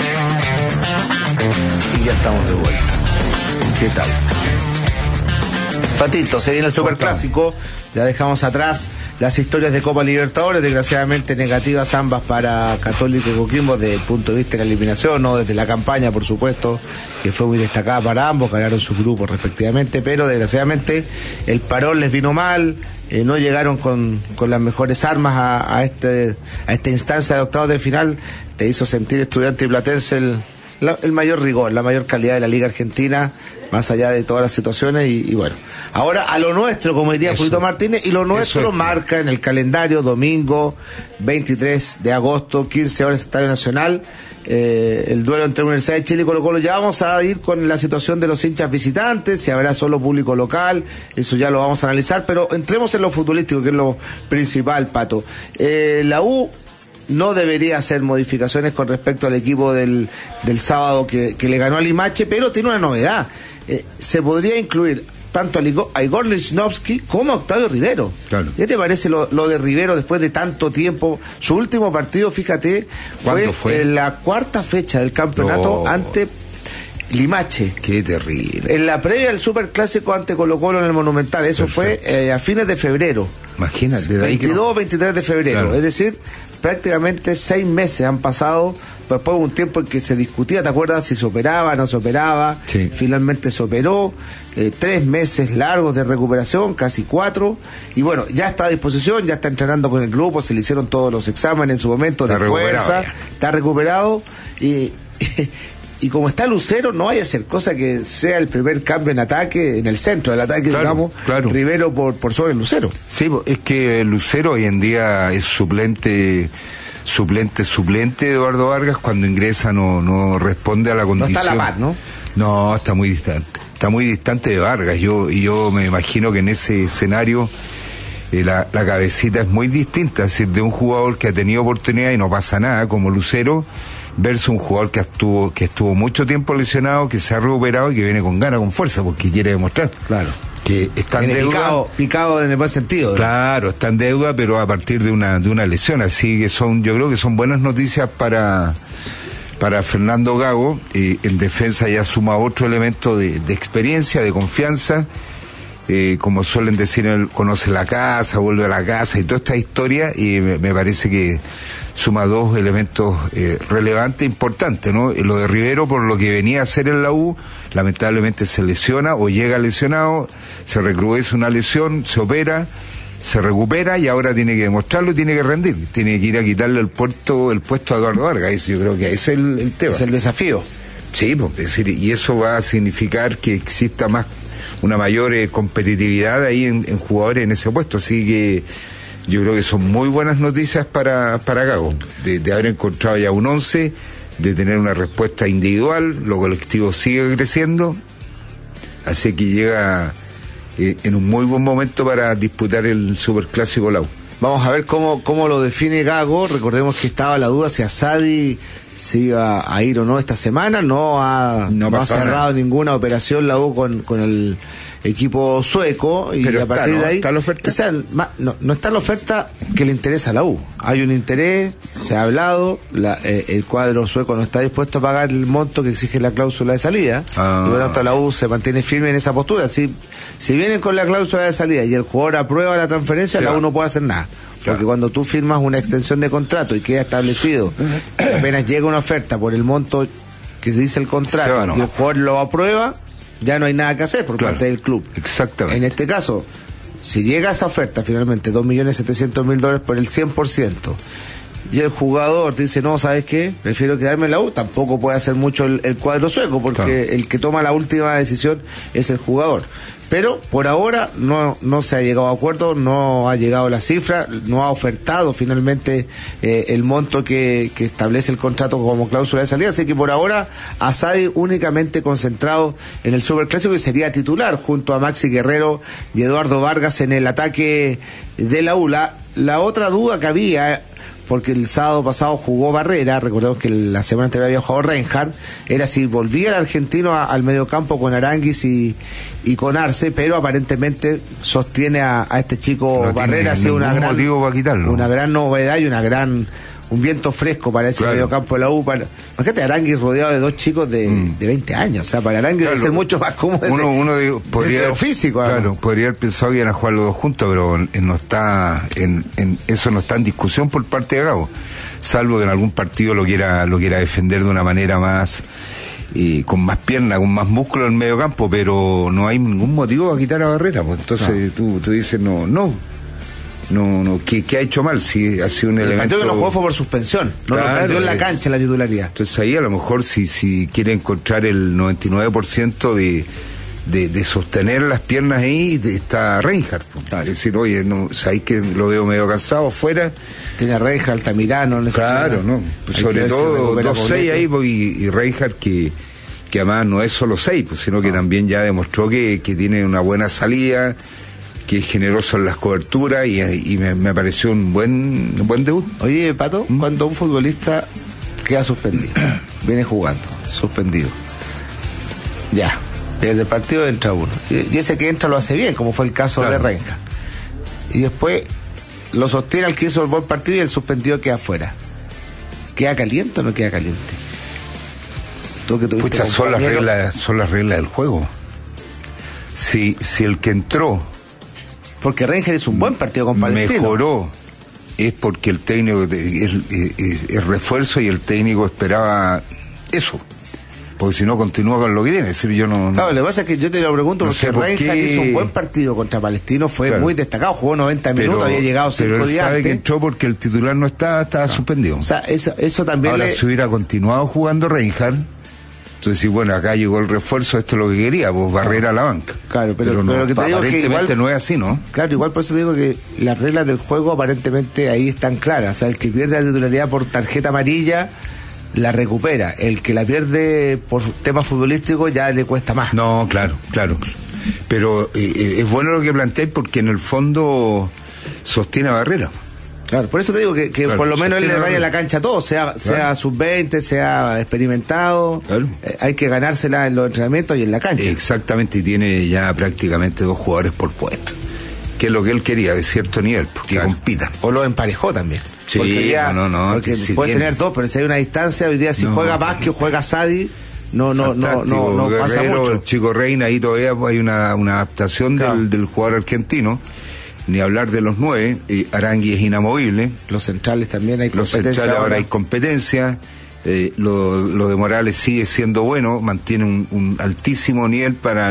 Y ya estamos de vuelta. ¿Qué tal? Patito, se viene el Superclásico, ya dejamos atrás las historias de Copa Libertadores, desgraciadamente negativas ambas para Católico y Coquimbo desde el punto de vista de la eliminación, no desde la campaña, por supuesto, que fue muy destacada para ambos, ganaron sus grupos respectivamente, pero desgraciadamente el parón les vino mal, no llegaron con las mejores armas a esta instancia de octavos de final. Te hizo sentir Estudiante y Platense el mayor rigor, la mayor calidad de la Liga Argentina, más allá de todas las situaciones, y bueno, ahora a lo nuestro, como diría Julito Martínez, y lo nuestro marca en el calendario domingo 23 de agosto, 15 horas, Estadio Nacional, el duelo entre Universidad de Chile y Colo-Colo. Ya vamos a ir con la situación de los hinchas visitantes, si habrá solo público local, eso ya lo vamos a analizar, pero entremos en lo futbolístico, que es lo principal, Pato. La U no debería hacer modificaciones con respecto al equipo del sábado que le ganó a Limache, pero tiene una novedad. Se podría incluir tanto a Igor Lichnowsky como a Octavio Rivero. Claro. ¿Qué te parece lo de Rivero después de tanto tiempo? Su último partido, fíjate, fue en la cuarta fecha del campeonato ante Limache. Qué terrible. En la previa del Superclásico ante Colo-Colo en el Monumental. Eso fue a fines de febrero. Imagínate. 22 23 de febrero. Claro. Es decir, prácticamente 6 meses han pasado, después de un tiempo en que se discutía, ¿te acuerdas? Si se operaba, no se operaba, sí. Finalmente se operó, 3 meses largos de recuperación, casi 4, y bueno, ya está a disposición, ya está entrenando con el grupo, se le hicieron todos los exámenes en su momento de fuerza, está recuperado, y como está Lucero, no vaya a ser cosa que sea el primer cambio en ataque, en el centro del ataque, digamos, Rivero por sobre Lucero. Sí, es que Lucero hoy en día es suplente de Eduardo Vargas. Cuando ingresa no responde a la condición. No está a la par, ¿no? No, está muy distante de Vargas. Yo me imagino que en ese escenario la cabecita es muy distinta, es decir, de un jugador que ha tenido oportunidad y no pasa nada, como Lucero, versus un jugador que estuvo mucho tiempo lesionado, que se ha recuperado y que viene con ganas, con fuerza, porque quiere demostrar. Claro. Que está en deuda. Picado en el buen sentido. Claro, está en deuda, pero a partir de una lesión. Así que yo creo que son buenas noticias para Fernando Gago. En defensa ya suma otro elemento de experiencia, de confianza. Como suelen decir, él conoce la casa, vuelve a la casa y toda esta historia, y me parece que suma 2 elementos relevantes, importantes, ¿no? Lo de Rivero, por lo que venía a hacer en la U, lamentablemente se lesiona o llega lesionado, se recrudece una lesión, se opera, se recupera y ahora tiene que demostrarlo y tiene que rendir, tiene que ir a quitarle el puesto a Eduardo Vargas. Yo creo que ese es el tema. Es el desafío. Sí, pues, es decir, y eso va a significar que exista una mayor competitividad ahí en jugadores en ese puesto, así que yo creo que son muy buenas noticias para Gago, de haber encontrado ya un 11, de tener una respuesta individual, lo colectivo sigue creciendo, así que llega en un muy buen momento para disputar el Superclásico Lau. Vamos a ver cómo lo define Gago. Recordemos que estaba la duda si Asadi se iba a ir o no esta semana. No ha cerrado ninguna operación la U con el equipo sueco, y pero a partir de ahí ¿está la oferta? O sea, no está la oferta que le interesa a la U. Hay un interés, se ha hablado, el cuadro sueco no está dispuesto a pagar el monto que exige la cláusula de salida, y por lo tanto la U se mantiene firme en esa postura. Si vienen con la cláusula de salida y el jugador aprueba la transferencia, la U no puede hacer nada. Porque cuando tú firmas una extensión de contrato y queda establecido, apenas llega una oferta por el monto que dice el contrato y el jugador lo aprueba, ya no hay nada que hacer por parte del club. Exactamente. En este caso, si llega esa oferta finalmente, $2.700.000 por el 100%, y el jugador dice, no, ¿sabes qué? Prefiero quedarme en la U, tampoco puede hacer mucho el cuadro sueco, porque el que toma la última decisión es el jugador. Pero por ahora no se ha llegado a acuerdo, no ha llegado la cifra, no ha ofertado finalmente el monto que establece el contrato como cláusula de salida, así que por ahora Asadi únicamente concentrado en el Superclásico y sería titular junto a Maxi Guerrero y Eduardo Vargas en el ataque de la U. La otra duda que había, porque el sábado pasado jugó Barrera, recordemos que la semana anterior había jugado Reinhardt, era si volvía el argentino al mediocampo con Aranguis y con Arce, pero aparentemente sostiene a este chico Barrera, ha sido una gran novedad y una gran un viento fresco para ese medio campo de la U. Imagínate Arangui rodeado de dos chicos de 20 años. O sea, para Arangui debe ser mucho más cómodo podría lo físico. Claro, podría haber pensado que iban a jugar los dos juntos, pero no está eso no está en discusión por parte de Gago, salvo que en algún partido lo quiera defender de una manera más con más pierna, con más músculo en el medio campo, pero no hay ningún motivo para quitar a Barrera, pues entonces tú dices no, ¿qué ha hecho mal? Si ha sido un elemento... El partido que no jugó fue por suspensión, no lo perdió en la cancha la titularidad. Entonces ahí a lo mejor si quiere encontrar el 99% de sostener las piernas ahí, está Reinhardt. Es decir, oye, ahí que lo veo medio cansado afuera. Tiene a Reinhardt, Altamirano, claro, ¿no? Pues sobre todo 2-6 ahí, y Reinhardt que además no es solo 6, pues, sino que también ya demostró que tiene una buena salida, que es generoso en las coberturas, y me pareció un buen debut. Oye, Pato, cuando un futbolista queda suspendido, viene jugando, suspendido, ya, desde el partido entra uno, y ese que entra lo hace bien, como fue el caso de Reinhardt, y después lo sostiene al que hizo el buen partido y el suspendido queda afuera. ¿Queda caliente o no queda caliente? Tú que tuviste son las reglas del juego. Si el que entró, porque Reinhardt es un buen partido con Palestino, mejoró, es porque el técnico es refuerzo, y el técnico esperaba eso, porque si no continúa con lo que tiene. Es decir, yo no. Claro, lo que pasa es que yo te lo pregunto porque Reinhardt hizo un buen partido contra Palestino, fue muy destacado, jugó 90 minutos, había llegado 5 días. Pero él sabe que entró porque el titular no estaba suspendido. O sea, eso también. Ahora, si hubiera continuado jugando Reinhardt, entonces, bueno, acá llegó el refuerzo, esto es lo que quería, pues Barrera a la banca. Claro, pero lo que te digo aparentemente que igual, no es así, ¿no? Claro, igual por eso digo que las reglas del juego aparentemente ahí están claras. O sea, el que pierde la titularidad por tarjeta amarilla la recupera. El que la pierde por temas futbolísticos ya le cuesta más. No, claro. Pero es bueno lo que planteáis, porque en el fondo sostiene a Barrera. Claro, por eso te digo que claro, por lo menos él le raya la cancha a todos, sea sub-20, sea experimentado. Claro. Hay que ganársela en los entrenamientos y en la cancha. Exactamente, y tiene ya prácticamente 2 jugadores por puesto, que es lo que él quería, de cierto nivel, porque compitan. O lo emparejó también. Sí, porque puede tener 2, pero si hay una distancia, hoy día si juega Vázquez o juega Sadi, no pasa mucho. El Chico Reina, ahí todavía hay una adaptación del jugador argentino. Ni hablar de los 9, Arangui es inamovible. Los centrales también hay competencia. Los centrales ahora hay competencia. Lo de Morales sigue siendo bueno, mantiene un altísimo nivel para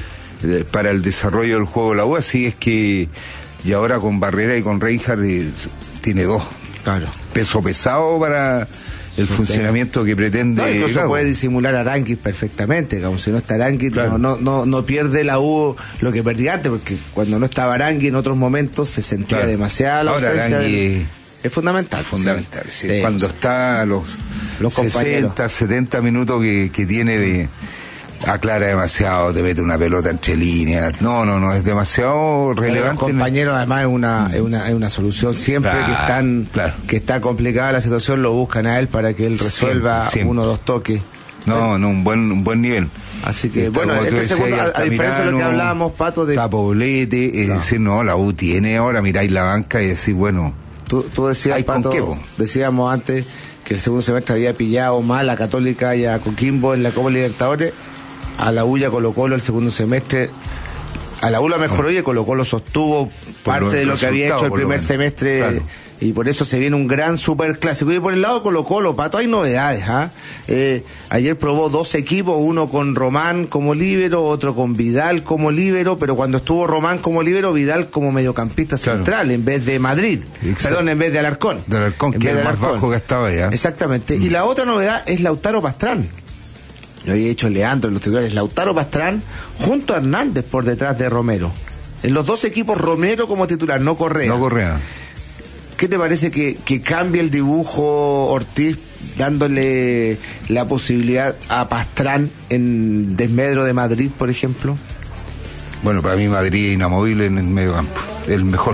el desarrollo del juego de la U, así es que, y ahora con Barrera y con Reinhardt tiene 2. Claro. Peso pesado para el funcionamiento que pretende. Incluso puede disimular a Arangui perfectamente, como si no está Arangui, no pierde la U lo que perdía antes, porque cuando no estaba Arangui en otros momentos se sentía demasiada la ausencia. Es fundamental. Sí. Cuando está los 60, 70 minutos que tiene aclara demasiado, te mete una pelota entre líneas. No, es demasiado relevante. Los compañeros, además, es una solución siempre que está complicada la situación, lo buscan a él para que él resuelva siempre. 1 o 2 toques. Un buen nivel. Así que, bueno, este segundo, a diferencia de lo que hablábamos, Pato, de Tapoblete, es decir, la U tiene ahora, miráis la banca y decís, bueno, tú decías, Pato, decíamos antes que el segundo semestre había pillado mal a Católica y a Coquimbo en la Copa Libertadores. A la U ya Colo-Colo el segundo semestre, a la U la mejoró y a Colo-Colo sostuvo parte de lo que había hecho el primer semestre, y por eso se viene un gran super clásico. Y por el lado de Colo-Colo, Pato, hay novedades. Ayer probó 2 equipos, uno con Román como líbero, otro con Vidal como líbero, pero cuando estuvo Román como líbero, Vidal como mediocampista central en vez de Madrid, en vez de Alarcón. De Alarcón, que es el más bajo que estaba ya. Exactamente. Y la otra novedad es Lautaro Pastrán. Lo había hecho Leandro en los titulares. Lautaro Pastrán junto a Hernández por detrás de Romero. En los 2 equipos, Romero como titular, no Correa. ¿Qué te parece que cambie el dibujo Ortiz dándole la posibilidad a Pastrán en desmedro de Madrid, por ejemplo? Bueno, para mí Madrid es inamovible en el medio campo, el mejor.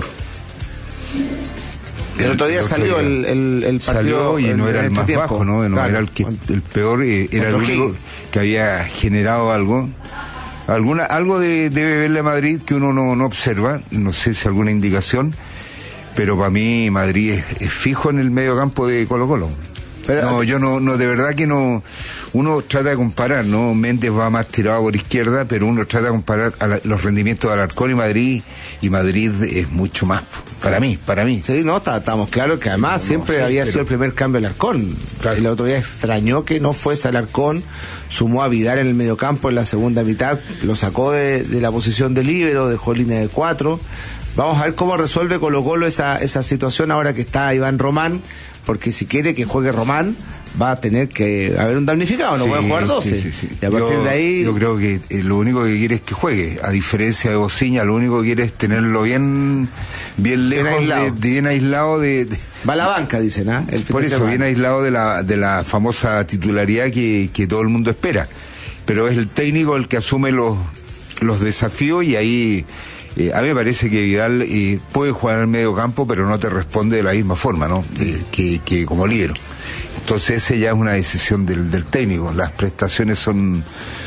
El otro día salió el partido y no era el más bajo, no era el peor, era el único que había generado algo debe verle a Madrid que uno no observa, no sé si alguna indicación, pero para mí Madrid es fijo en el medio campo de Colo-Colo. Pero, no, yo no, de verdad que no. Uno trata de comparar, ¿no? Méndez va más tirado por izquierda, pero uno trata de comparar los rendimientos de Alarcón y Madrid es mucho más, para mí. Sí, no, estamos claros que además siempre había sido el primer cambio de Alarcón. Claro. El otro día extrañó que no fuese Alarcón, sumó a Vidal en el mediocampo en la segunda mitad, lo sacó de la posición de líbero, dejó línea de 4. Vamos a ver cómo resuelve Colo-Colo esa situación ahora que está Iván Román, porque si quiere que juegue Román va a tener que haber un damnificado, no puede jugar 12. Sí. Y a partir de ahí... Yo creo que lo único que quiere es que juegue, a diferencia de Bociña, lo único que quiere es tenerlo bien lejos, bien aislado de... Va a la banca, dicen, ¿ah? Por eso, bien aislado de la famosa titularidad que todo el mundo espera. Pero es el técnico el que asume los desafíos y ahí... a mí me parece que Vidal puede jugar en el medio campo, pero no te responde de la misma forma, ¿no? Que como líbero. Entonces esa ya es una decisión del técnico. Las prestaciones son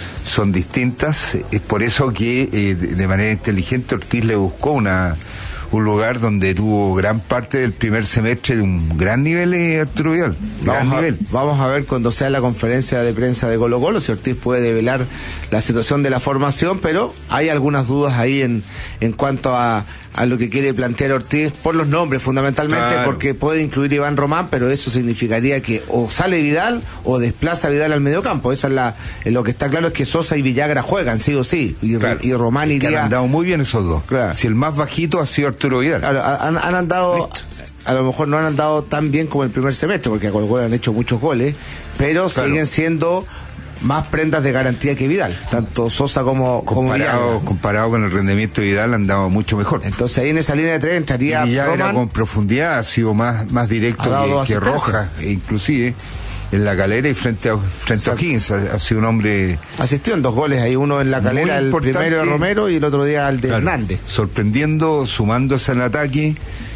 distintas. Es por eso que de manera inteligente Ortiz le buscó un lugar donde tuvo gran parte del primer semestre de un gran nivel Arturo Vidal. Vamos a ver cuando sea la conferencia de prensa de Colo-Colo si Ortiz puede develar la situación de la formación, pero hay algunas dudas ahí en cuanto a lo que quiere plantear Ortiz por los nombres fundamentalmente, claro. Porque puede incluir Iván Román, pero eso significaría que o sale Vidal o desplaza a Vidal al mediocampo. Esa es lo que está claro, es que Sosa y Villagra juegan sí o sí, y Román iría... Que han andado muy bien esos dos. Claro. Si el más bajito ha sido Arturo Vidal. Claro, han andado... A lo mejor no han andado tan bien como el primer semestre, porque a Colo-Colo han hecho muchos goles, pero claro, siguen siendo más prendas de garantía que Vidal, tanto Sosa como Villagra. Comparado con el rendimiento de Vidal, han dado mucho mejor. Entonces ahí en esa línea de 3 entraría Villagra con profundidad, ha sido más directo que Rojas, inclusive en La Calera y frente a O'Higgins ha sido un hombre... Asistió en 2 goles, hay uno en La Calera, el primero de Romero y el otro día el de Hernández. Sorprendiendo, sumándose al ataque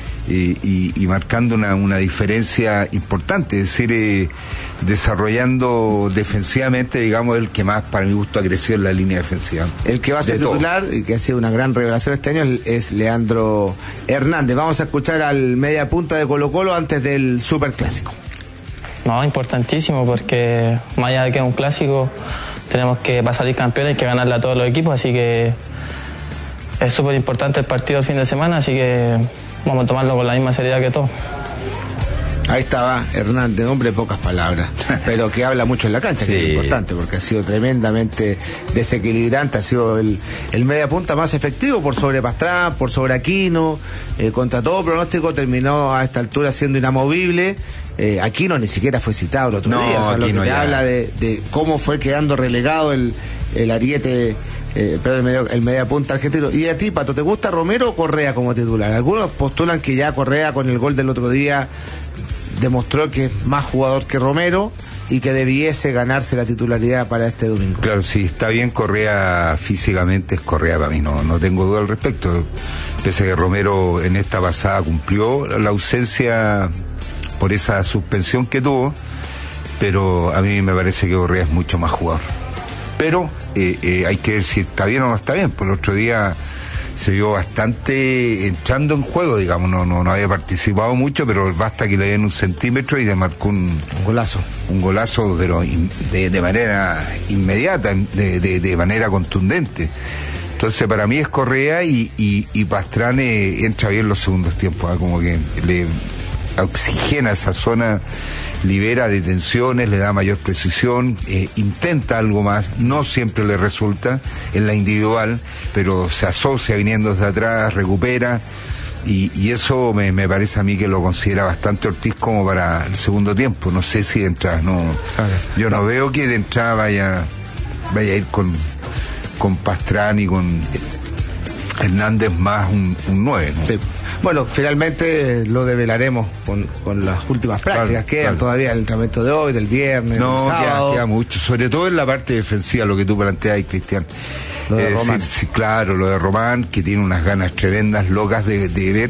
y marcando una diferencia importante, es decir, desarrollando defensivamente, digamos, el que más para mi gusto ha crecido en la línea defensiva. El que va a ser titular y que ha sido una gran revelación este año es Leandro Hernández. Vamos a escuchar al media punta de Colo-Colo antes del Superclásico. No, importantísimo, porque más allá de que es un clásico, tenemos que para salir campeones, hay que ganarle a todos los equipos, así que es súper importante el partido el fin de semana, así que vamos a tomarlo con la misma seriedad que todos. Ahí estaba Hernández, hombre de pocas palabras, pero que habla mucho en la cancha, que es importante, porque ha sido tremendamente desequilibrante, ha sido el media punta más efectivo por sobre Pastrán, por sobre Aquino, contra todo pronóstico terminó a esta altura siendo inamovible. Aquino ni siquiera fue citado el otro día, o sea, lo que te habla de cómo fue quedando relegado el ariete, el media punta argentino. Y a ti, Pato, ¿te gusta Romero o Correa como titular? Algunos postulan que ya Correa con el gol del otro día demostró que es más jugador que Romero y que debiese ganarse la titularidad para este domingo. Claro, sí, está bien Correa físicamente, es Correa para mí, no tengo duda al respecto. Pese a que Romero en esta pasada cumplió la ausencia por esa suspensión que tuvo, pero a mí me parece que Correa es mucho más jugador. Pero hay que ver si está bien o no está bien, por el otro día se vio bastante entrando en juego, digamos, no había participado mucho, pero basta que le den 1 centímetro y le marcó un golazo, pero de manera inmediata, de manera contundente. Entonces para mí es Correa y Pastrán entra bien los segundos tiempos, como que le oxigena esa zona, libera de tensiones, le da mayor precisión, intenta algo más, no siempre le resulta en la individual, pero se asocia viniendo desde atrás, recupera, y eso me parece a mí que lo considera bastante Ortiz como para el segundo tiempo. No sé si de entrada, yo no veo que de entrada vaya a ir con Pastrán y con Hernández más un 9, ¿no? Sí. Bueno, finalmente lo develaremos con las últimas prácticas. Quedan todavía el entrenamiento de hoy, del viernes, del sábado. Queda mucho, sobre todo en la parte defensiva, lo que tú planteas, Cristian. Lo de Román. Sí, claro, lo de Román, que tiene unas ganas tremendas, locas de ver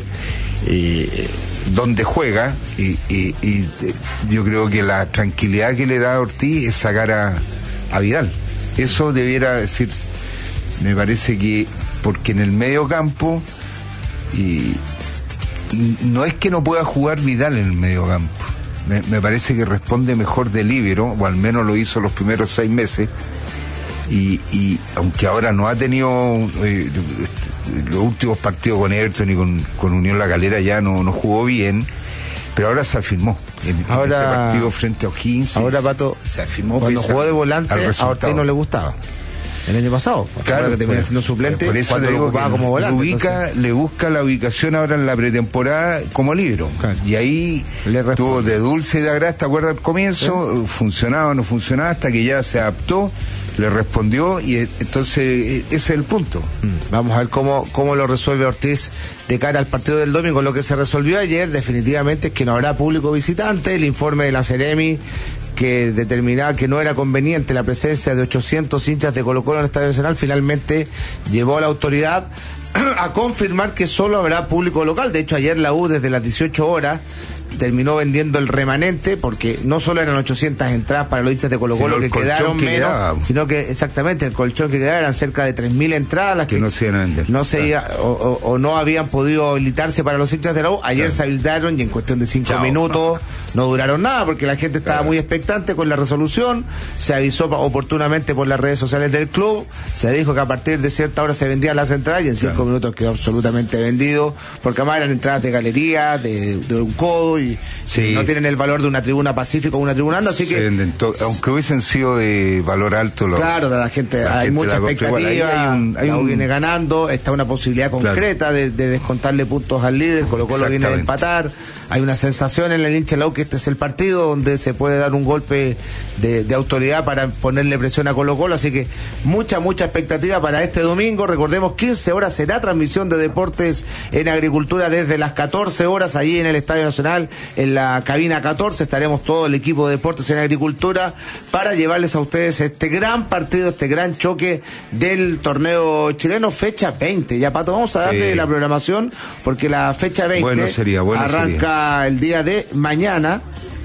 dónde juega, y yo creo que la tranquilidad que le da a Ortiz es sacar a Vidal. Eso debiera decir, me parece que, porque en el medio campo no es que no pueda jugar Vidal en el mediocampo. Me parece que responde mejor de líbero, o al menos lo hizo los primeros 6 meses. Y aunque ahora no ha tenido los últimos partidos con Everton y con Unión La Calera, ya no jugó bien, pero ahora se afirmó en este partido frente a O'Higgins. Ahora, Pato, se afirmó cuando jugó de volante a Ortiz no le gustaba el año pasado, claro, que termina siendo suplente. Por eso le digo que como volante, le busca la ubicación ahora en la pretemporada como líbero, claro. Y ahí tuvo de dulce y de agraz, ¿te acuerdas al comienzo? ¿Sí? Funcionaba o no funcionaba, hasta que ya se adaptó, le respondió, y entonces ese es el punto. Vamos a ver cómo lo resuelve Ortiz de cara al partido del domingo. Lo que se resolvió ayer definitivamente es que no habrá público visitante. El informe de la Seremi, que determinaba que no era conveniente la presencia de 800 hinchas de Colo-Colo en el Estadio Nacional, finalmente llevó a la autoridad a confirmar que solo habrá público local. De hecho, ayer la U, desde las 18 horas, terminó vendiendo el remanente, porque no solo eran 800 entradas para los hinchas de Colo-Colo que quedaron menos, sino que exactamente el colchón que quedaba eran cerca de 3.000 entradas las que no se iban a vender. No se iba, o no habían podido habilitarse para los hinchas de la U. Ayer se habilitaron y en cuestión de 5 minutos no duraron nada, porque la gente estaba muy expectante con la resolución. Se avisó oportunamente por las redes sociales del club, se dijo que a partir de cierta hora se vendían las entradas, y en 5 minutos quedó absolutamente vendido, porque además eran entradas de galería, de un codo, y no tienen el valor de una tribuna Pacífico o una tribuna Anda, así que aunque hubiesen sido de valor alto, claro, la gente hay mucha expectativa. La U viene ganando, está una posibilidad concreta de descontarle puntos al líder. Colo-Colo viene a empatar. Hay una sensación en el hincha de la U que este es el partido donde se puede dar un golpe de autoridad para ponerle presión a Colo-Colo, así que mucha expectativa para este domingo. Recordemos, 15 horas será transmisión de Deportes en Agricultura desde las 14 horas allí en el Estadio Nacional, en la cabina 14, estaremos todo el equipo de Deportes en Agricultura para llevarles a ustedes este gran partido, este gran choque del torneo chileno, fecha 20. Ya, Pato, vamos a darle la programación, porque la fecha 20 arranca el día de mañana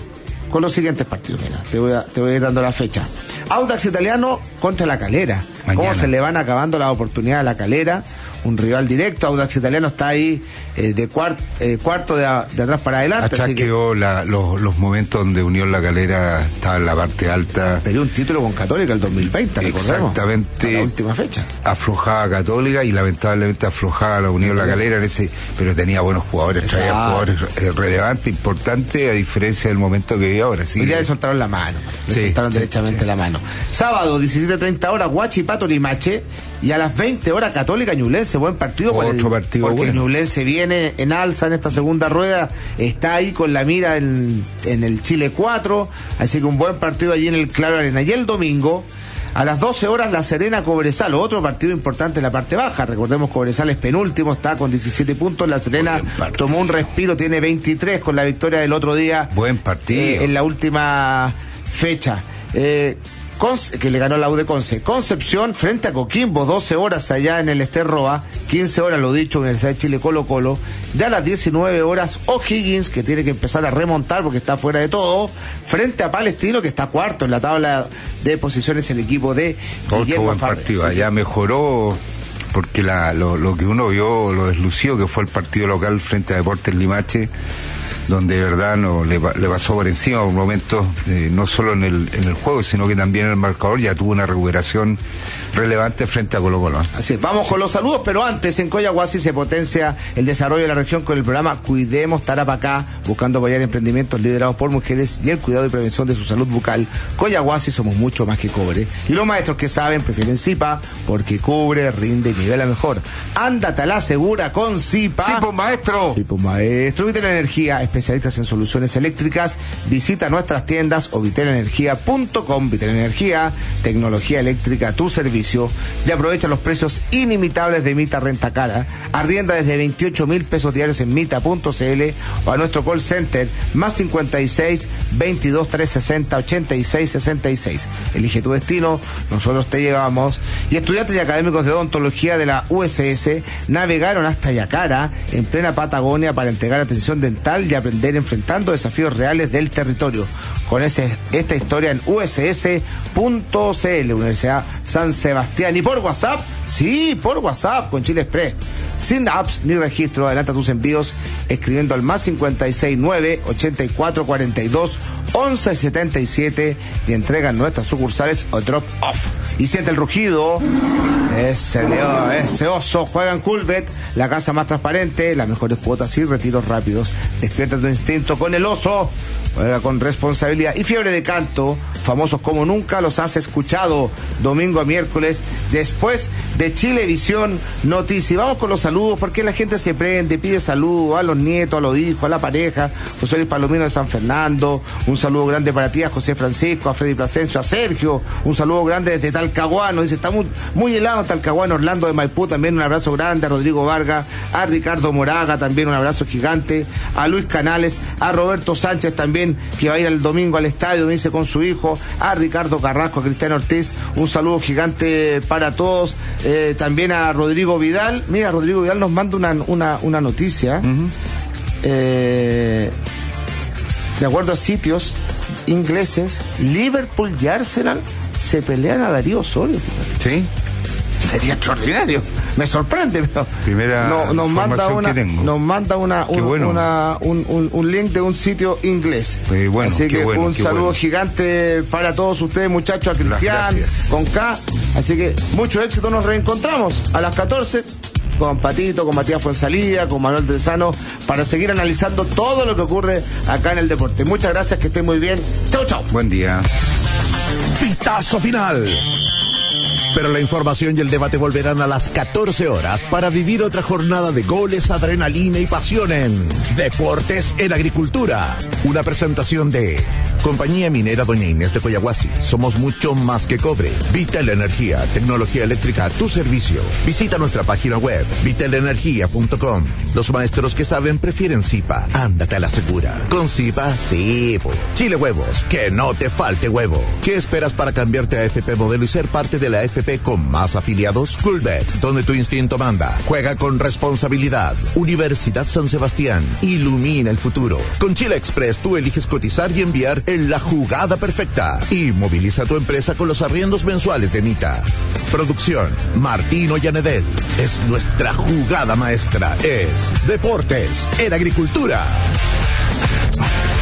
con los siguientes partidos. Mira, te voy a ir dando la fecha. Audax Italiano contra La Calera. Mañana. ¿Cómo se le van acabando las oportunidades a La Calera? Un rival directo. Audax Italiano está ahí de cuarto de atrás para adelante. Acá quedó los momentos donde Unión La Calera estaba en la parte alta. Perdió un título con Católica el 2020, recordemos. Exactamente. La última fecha. Aflojaba Católica y lamentablemente aflojaba la Unión La Calera pero tenía buenos jugadores, traía jugadores relevantes, importantes, a diferencia del momento que vive ahora. Sí. Y ya le soltaron la mano, derechamente la mano. Sábado, 17:30 horas, Huachipato Limache, y a las 20 horas Católica Ñublense. Buen partido. Otro partido porque bueno. Ñublense viene en alza en esta segunda rueda, está ahí con la mira en el Chile 4, así que un buen partido allí en el Claro Arena. Y el domingo, a las 12 horas, La Serena Cobresal, otro partido importante en la parte baja. Recordemos, Cobresal es penúltimo, está con 17 puntos. La Serena tomó un respiro, tiene 23 con la victoria del otro día. Buen partido. En la última fecha. Que le ganó la U de Conce. Concepción frente a Coquimbo, 12 horas allá en el Ester Roa, 15 horas, lo dicho, Universidad de Chile Colo-Colo. Ya a las 19 horas, O'Higgins, que tiene que empezar a remontar porque está fuera de todo, frente a Palestino, que está cuarto en la tabla de posiciones, el equipo de Guillermo buen partido, allá mejoró, porque lo que uno vio, lo deslucido que fue el partido local frente a Deportes Limache, donde de verdad le pasó por encima por momentos, no solo en el juego, sino que también en el marcador. Ya tuvo una recuperación relevante frente a Colo-Colo. Así es, vamos con los saludos, pero antes, en Coyahuasi se potencia el desarrollo de la región con el programa Cuidemos Tarapacá, buscando apoyar emprendimientos liderados por mujeres y el cuidado y prevención de su salud bucal. Coyahuasi, somos mucho más que cobre. Y los maestros que saben prefieren Zipa, porque cubre, rinde y nivela mejor. Ándate a la segura con Zipa. Sí, pues, maestro. Sí, pues, maestro. Vitel Energía, especialistas en soluciones eléctricas. Visita nuestras tiendas o vitelenergia.com. Vitel Energía, tecnología eléctrica a tu servicio. Y aprovecha los precios inimitables de Mita Rentacara. Arrienda desde 28.000 pesos diarios en mita.cl o a nuestro call center más 56 22 360 86 66. Elige tu destino, nosotros te llevamos. Y estudiantes y académicos de odontología de la USS navegaron hasta Yacara, en plena Patagonia, para entregar atención dental y aprender enfrentando desafíos reales del territorio. Con esta historia en uss.cl, Universidad San Sebastián. Sebastián. Y por WhatsApp, sí, por WhatsApp con Chile Express. Sin apps ni registro, adelanta tus envíos escribiendo al más 569 84 42 11 77 y entrega en nuestras sucursales o drop off. Y siente el rugido, ese oso. Juega en Coolbet, la casa más transparente, las mejores cuotas y retiros rápidos. Despierta tu instinto con el oso. Juega con responsabilidad. Y Fiebre de Canto, famosos como nunca los has escuchado, domingo a miércoles, después de Chilevisión Noticias. Y vamos con los saludos, porque la gente se prende, pide saludos a los nietos, a los hijos, a la pareja. José Luis Palomino de San Fernando, un saludo grande para ti, a José Francisco, a Freddy Plasencio, a Sergio, un saludo grande desde Talcahuano. Dice, está muy helado en Talcahuano. Orlando de Maipú, también un abrazo grande, a Rodrigo Vargas, a Ricardo Moraga, también un abrazo gigante, a Luis Canales, a Roberto Sánchez también, que va a ir el domingo al estadio, me dice, con su hijo, a Ricardo Carrasco, a Cristiano Ortiz, un saludo gigante para todos, también a Rodrigo Vidal. Mira, Rodrigo Vidal nos manda una noticia, de acuerdo a sitios ingleses, Liverpool y Arsenal se pelean a Darío Osorio, fíjate. ¿Sí? Sería extraordinario. Me sorprende, pero primera nos manda bueno. un link de un sitio inglés. Bueno, así que bueno, un saludo gigante para todos ustedes, muchachos, a Cristian con K. Así que mucho éxito, nos reencontramos a las 14 con Patito, con Matías Fuenzalía, con Manuel Tezano, para seguir analizando todo lo que ocurre acá en el deporte. Muchas gracias, que estén muy bien. Chau, chau. Buen día. Pitazo final. Pero la información y el debate volverán a las 14 horas para vivir otra jornada de goles, adrenalina y pasión en Deportes en Agricultura. Una presentación de Compañía Minera Doña Inés de Coyahuasi. Somos mucho más que cobre. Vital Energía, tecnología eléctrica a tu servicio. Visita nuestra página web, vitalenergia.com. Los maestros que saben prefieren Zipa. Ándate a la segura. Con Zipa, sí. Chile Huevos, que no te falte huevo. ¿Qué esperas para cambiarte a FP Modelo y ser parte de la FP con más afiliados? Coolbet, donde tu instinto manda. Juega con responsabilidad. Universidad San Sebastián, ilumina el futuro. Con Chile Express tú eliges cotizar y enviar en la jugada perfecta. Y moviliza tu empresa con los arriendos mensuales de Mita. Producción, Martino Yanedel. Es nuestra jugada maestra. Es Deportes en Agricultura.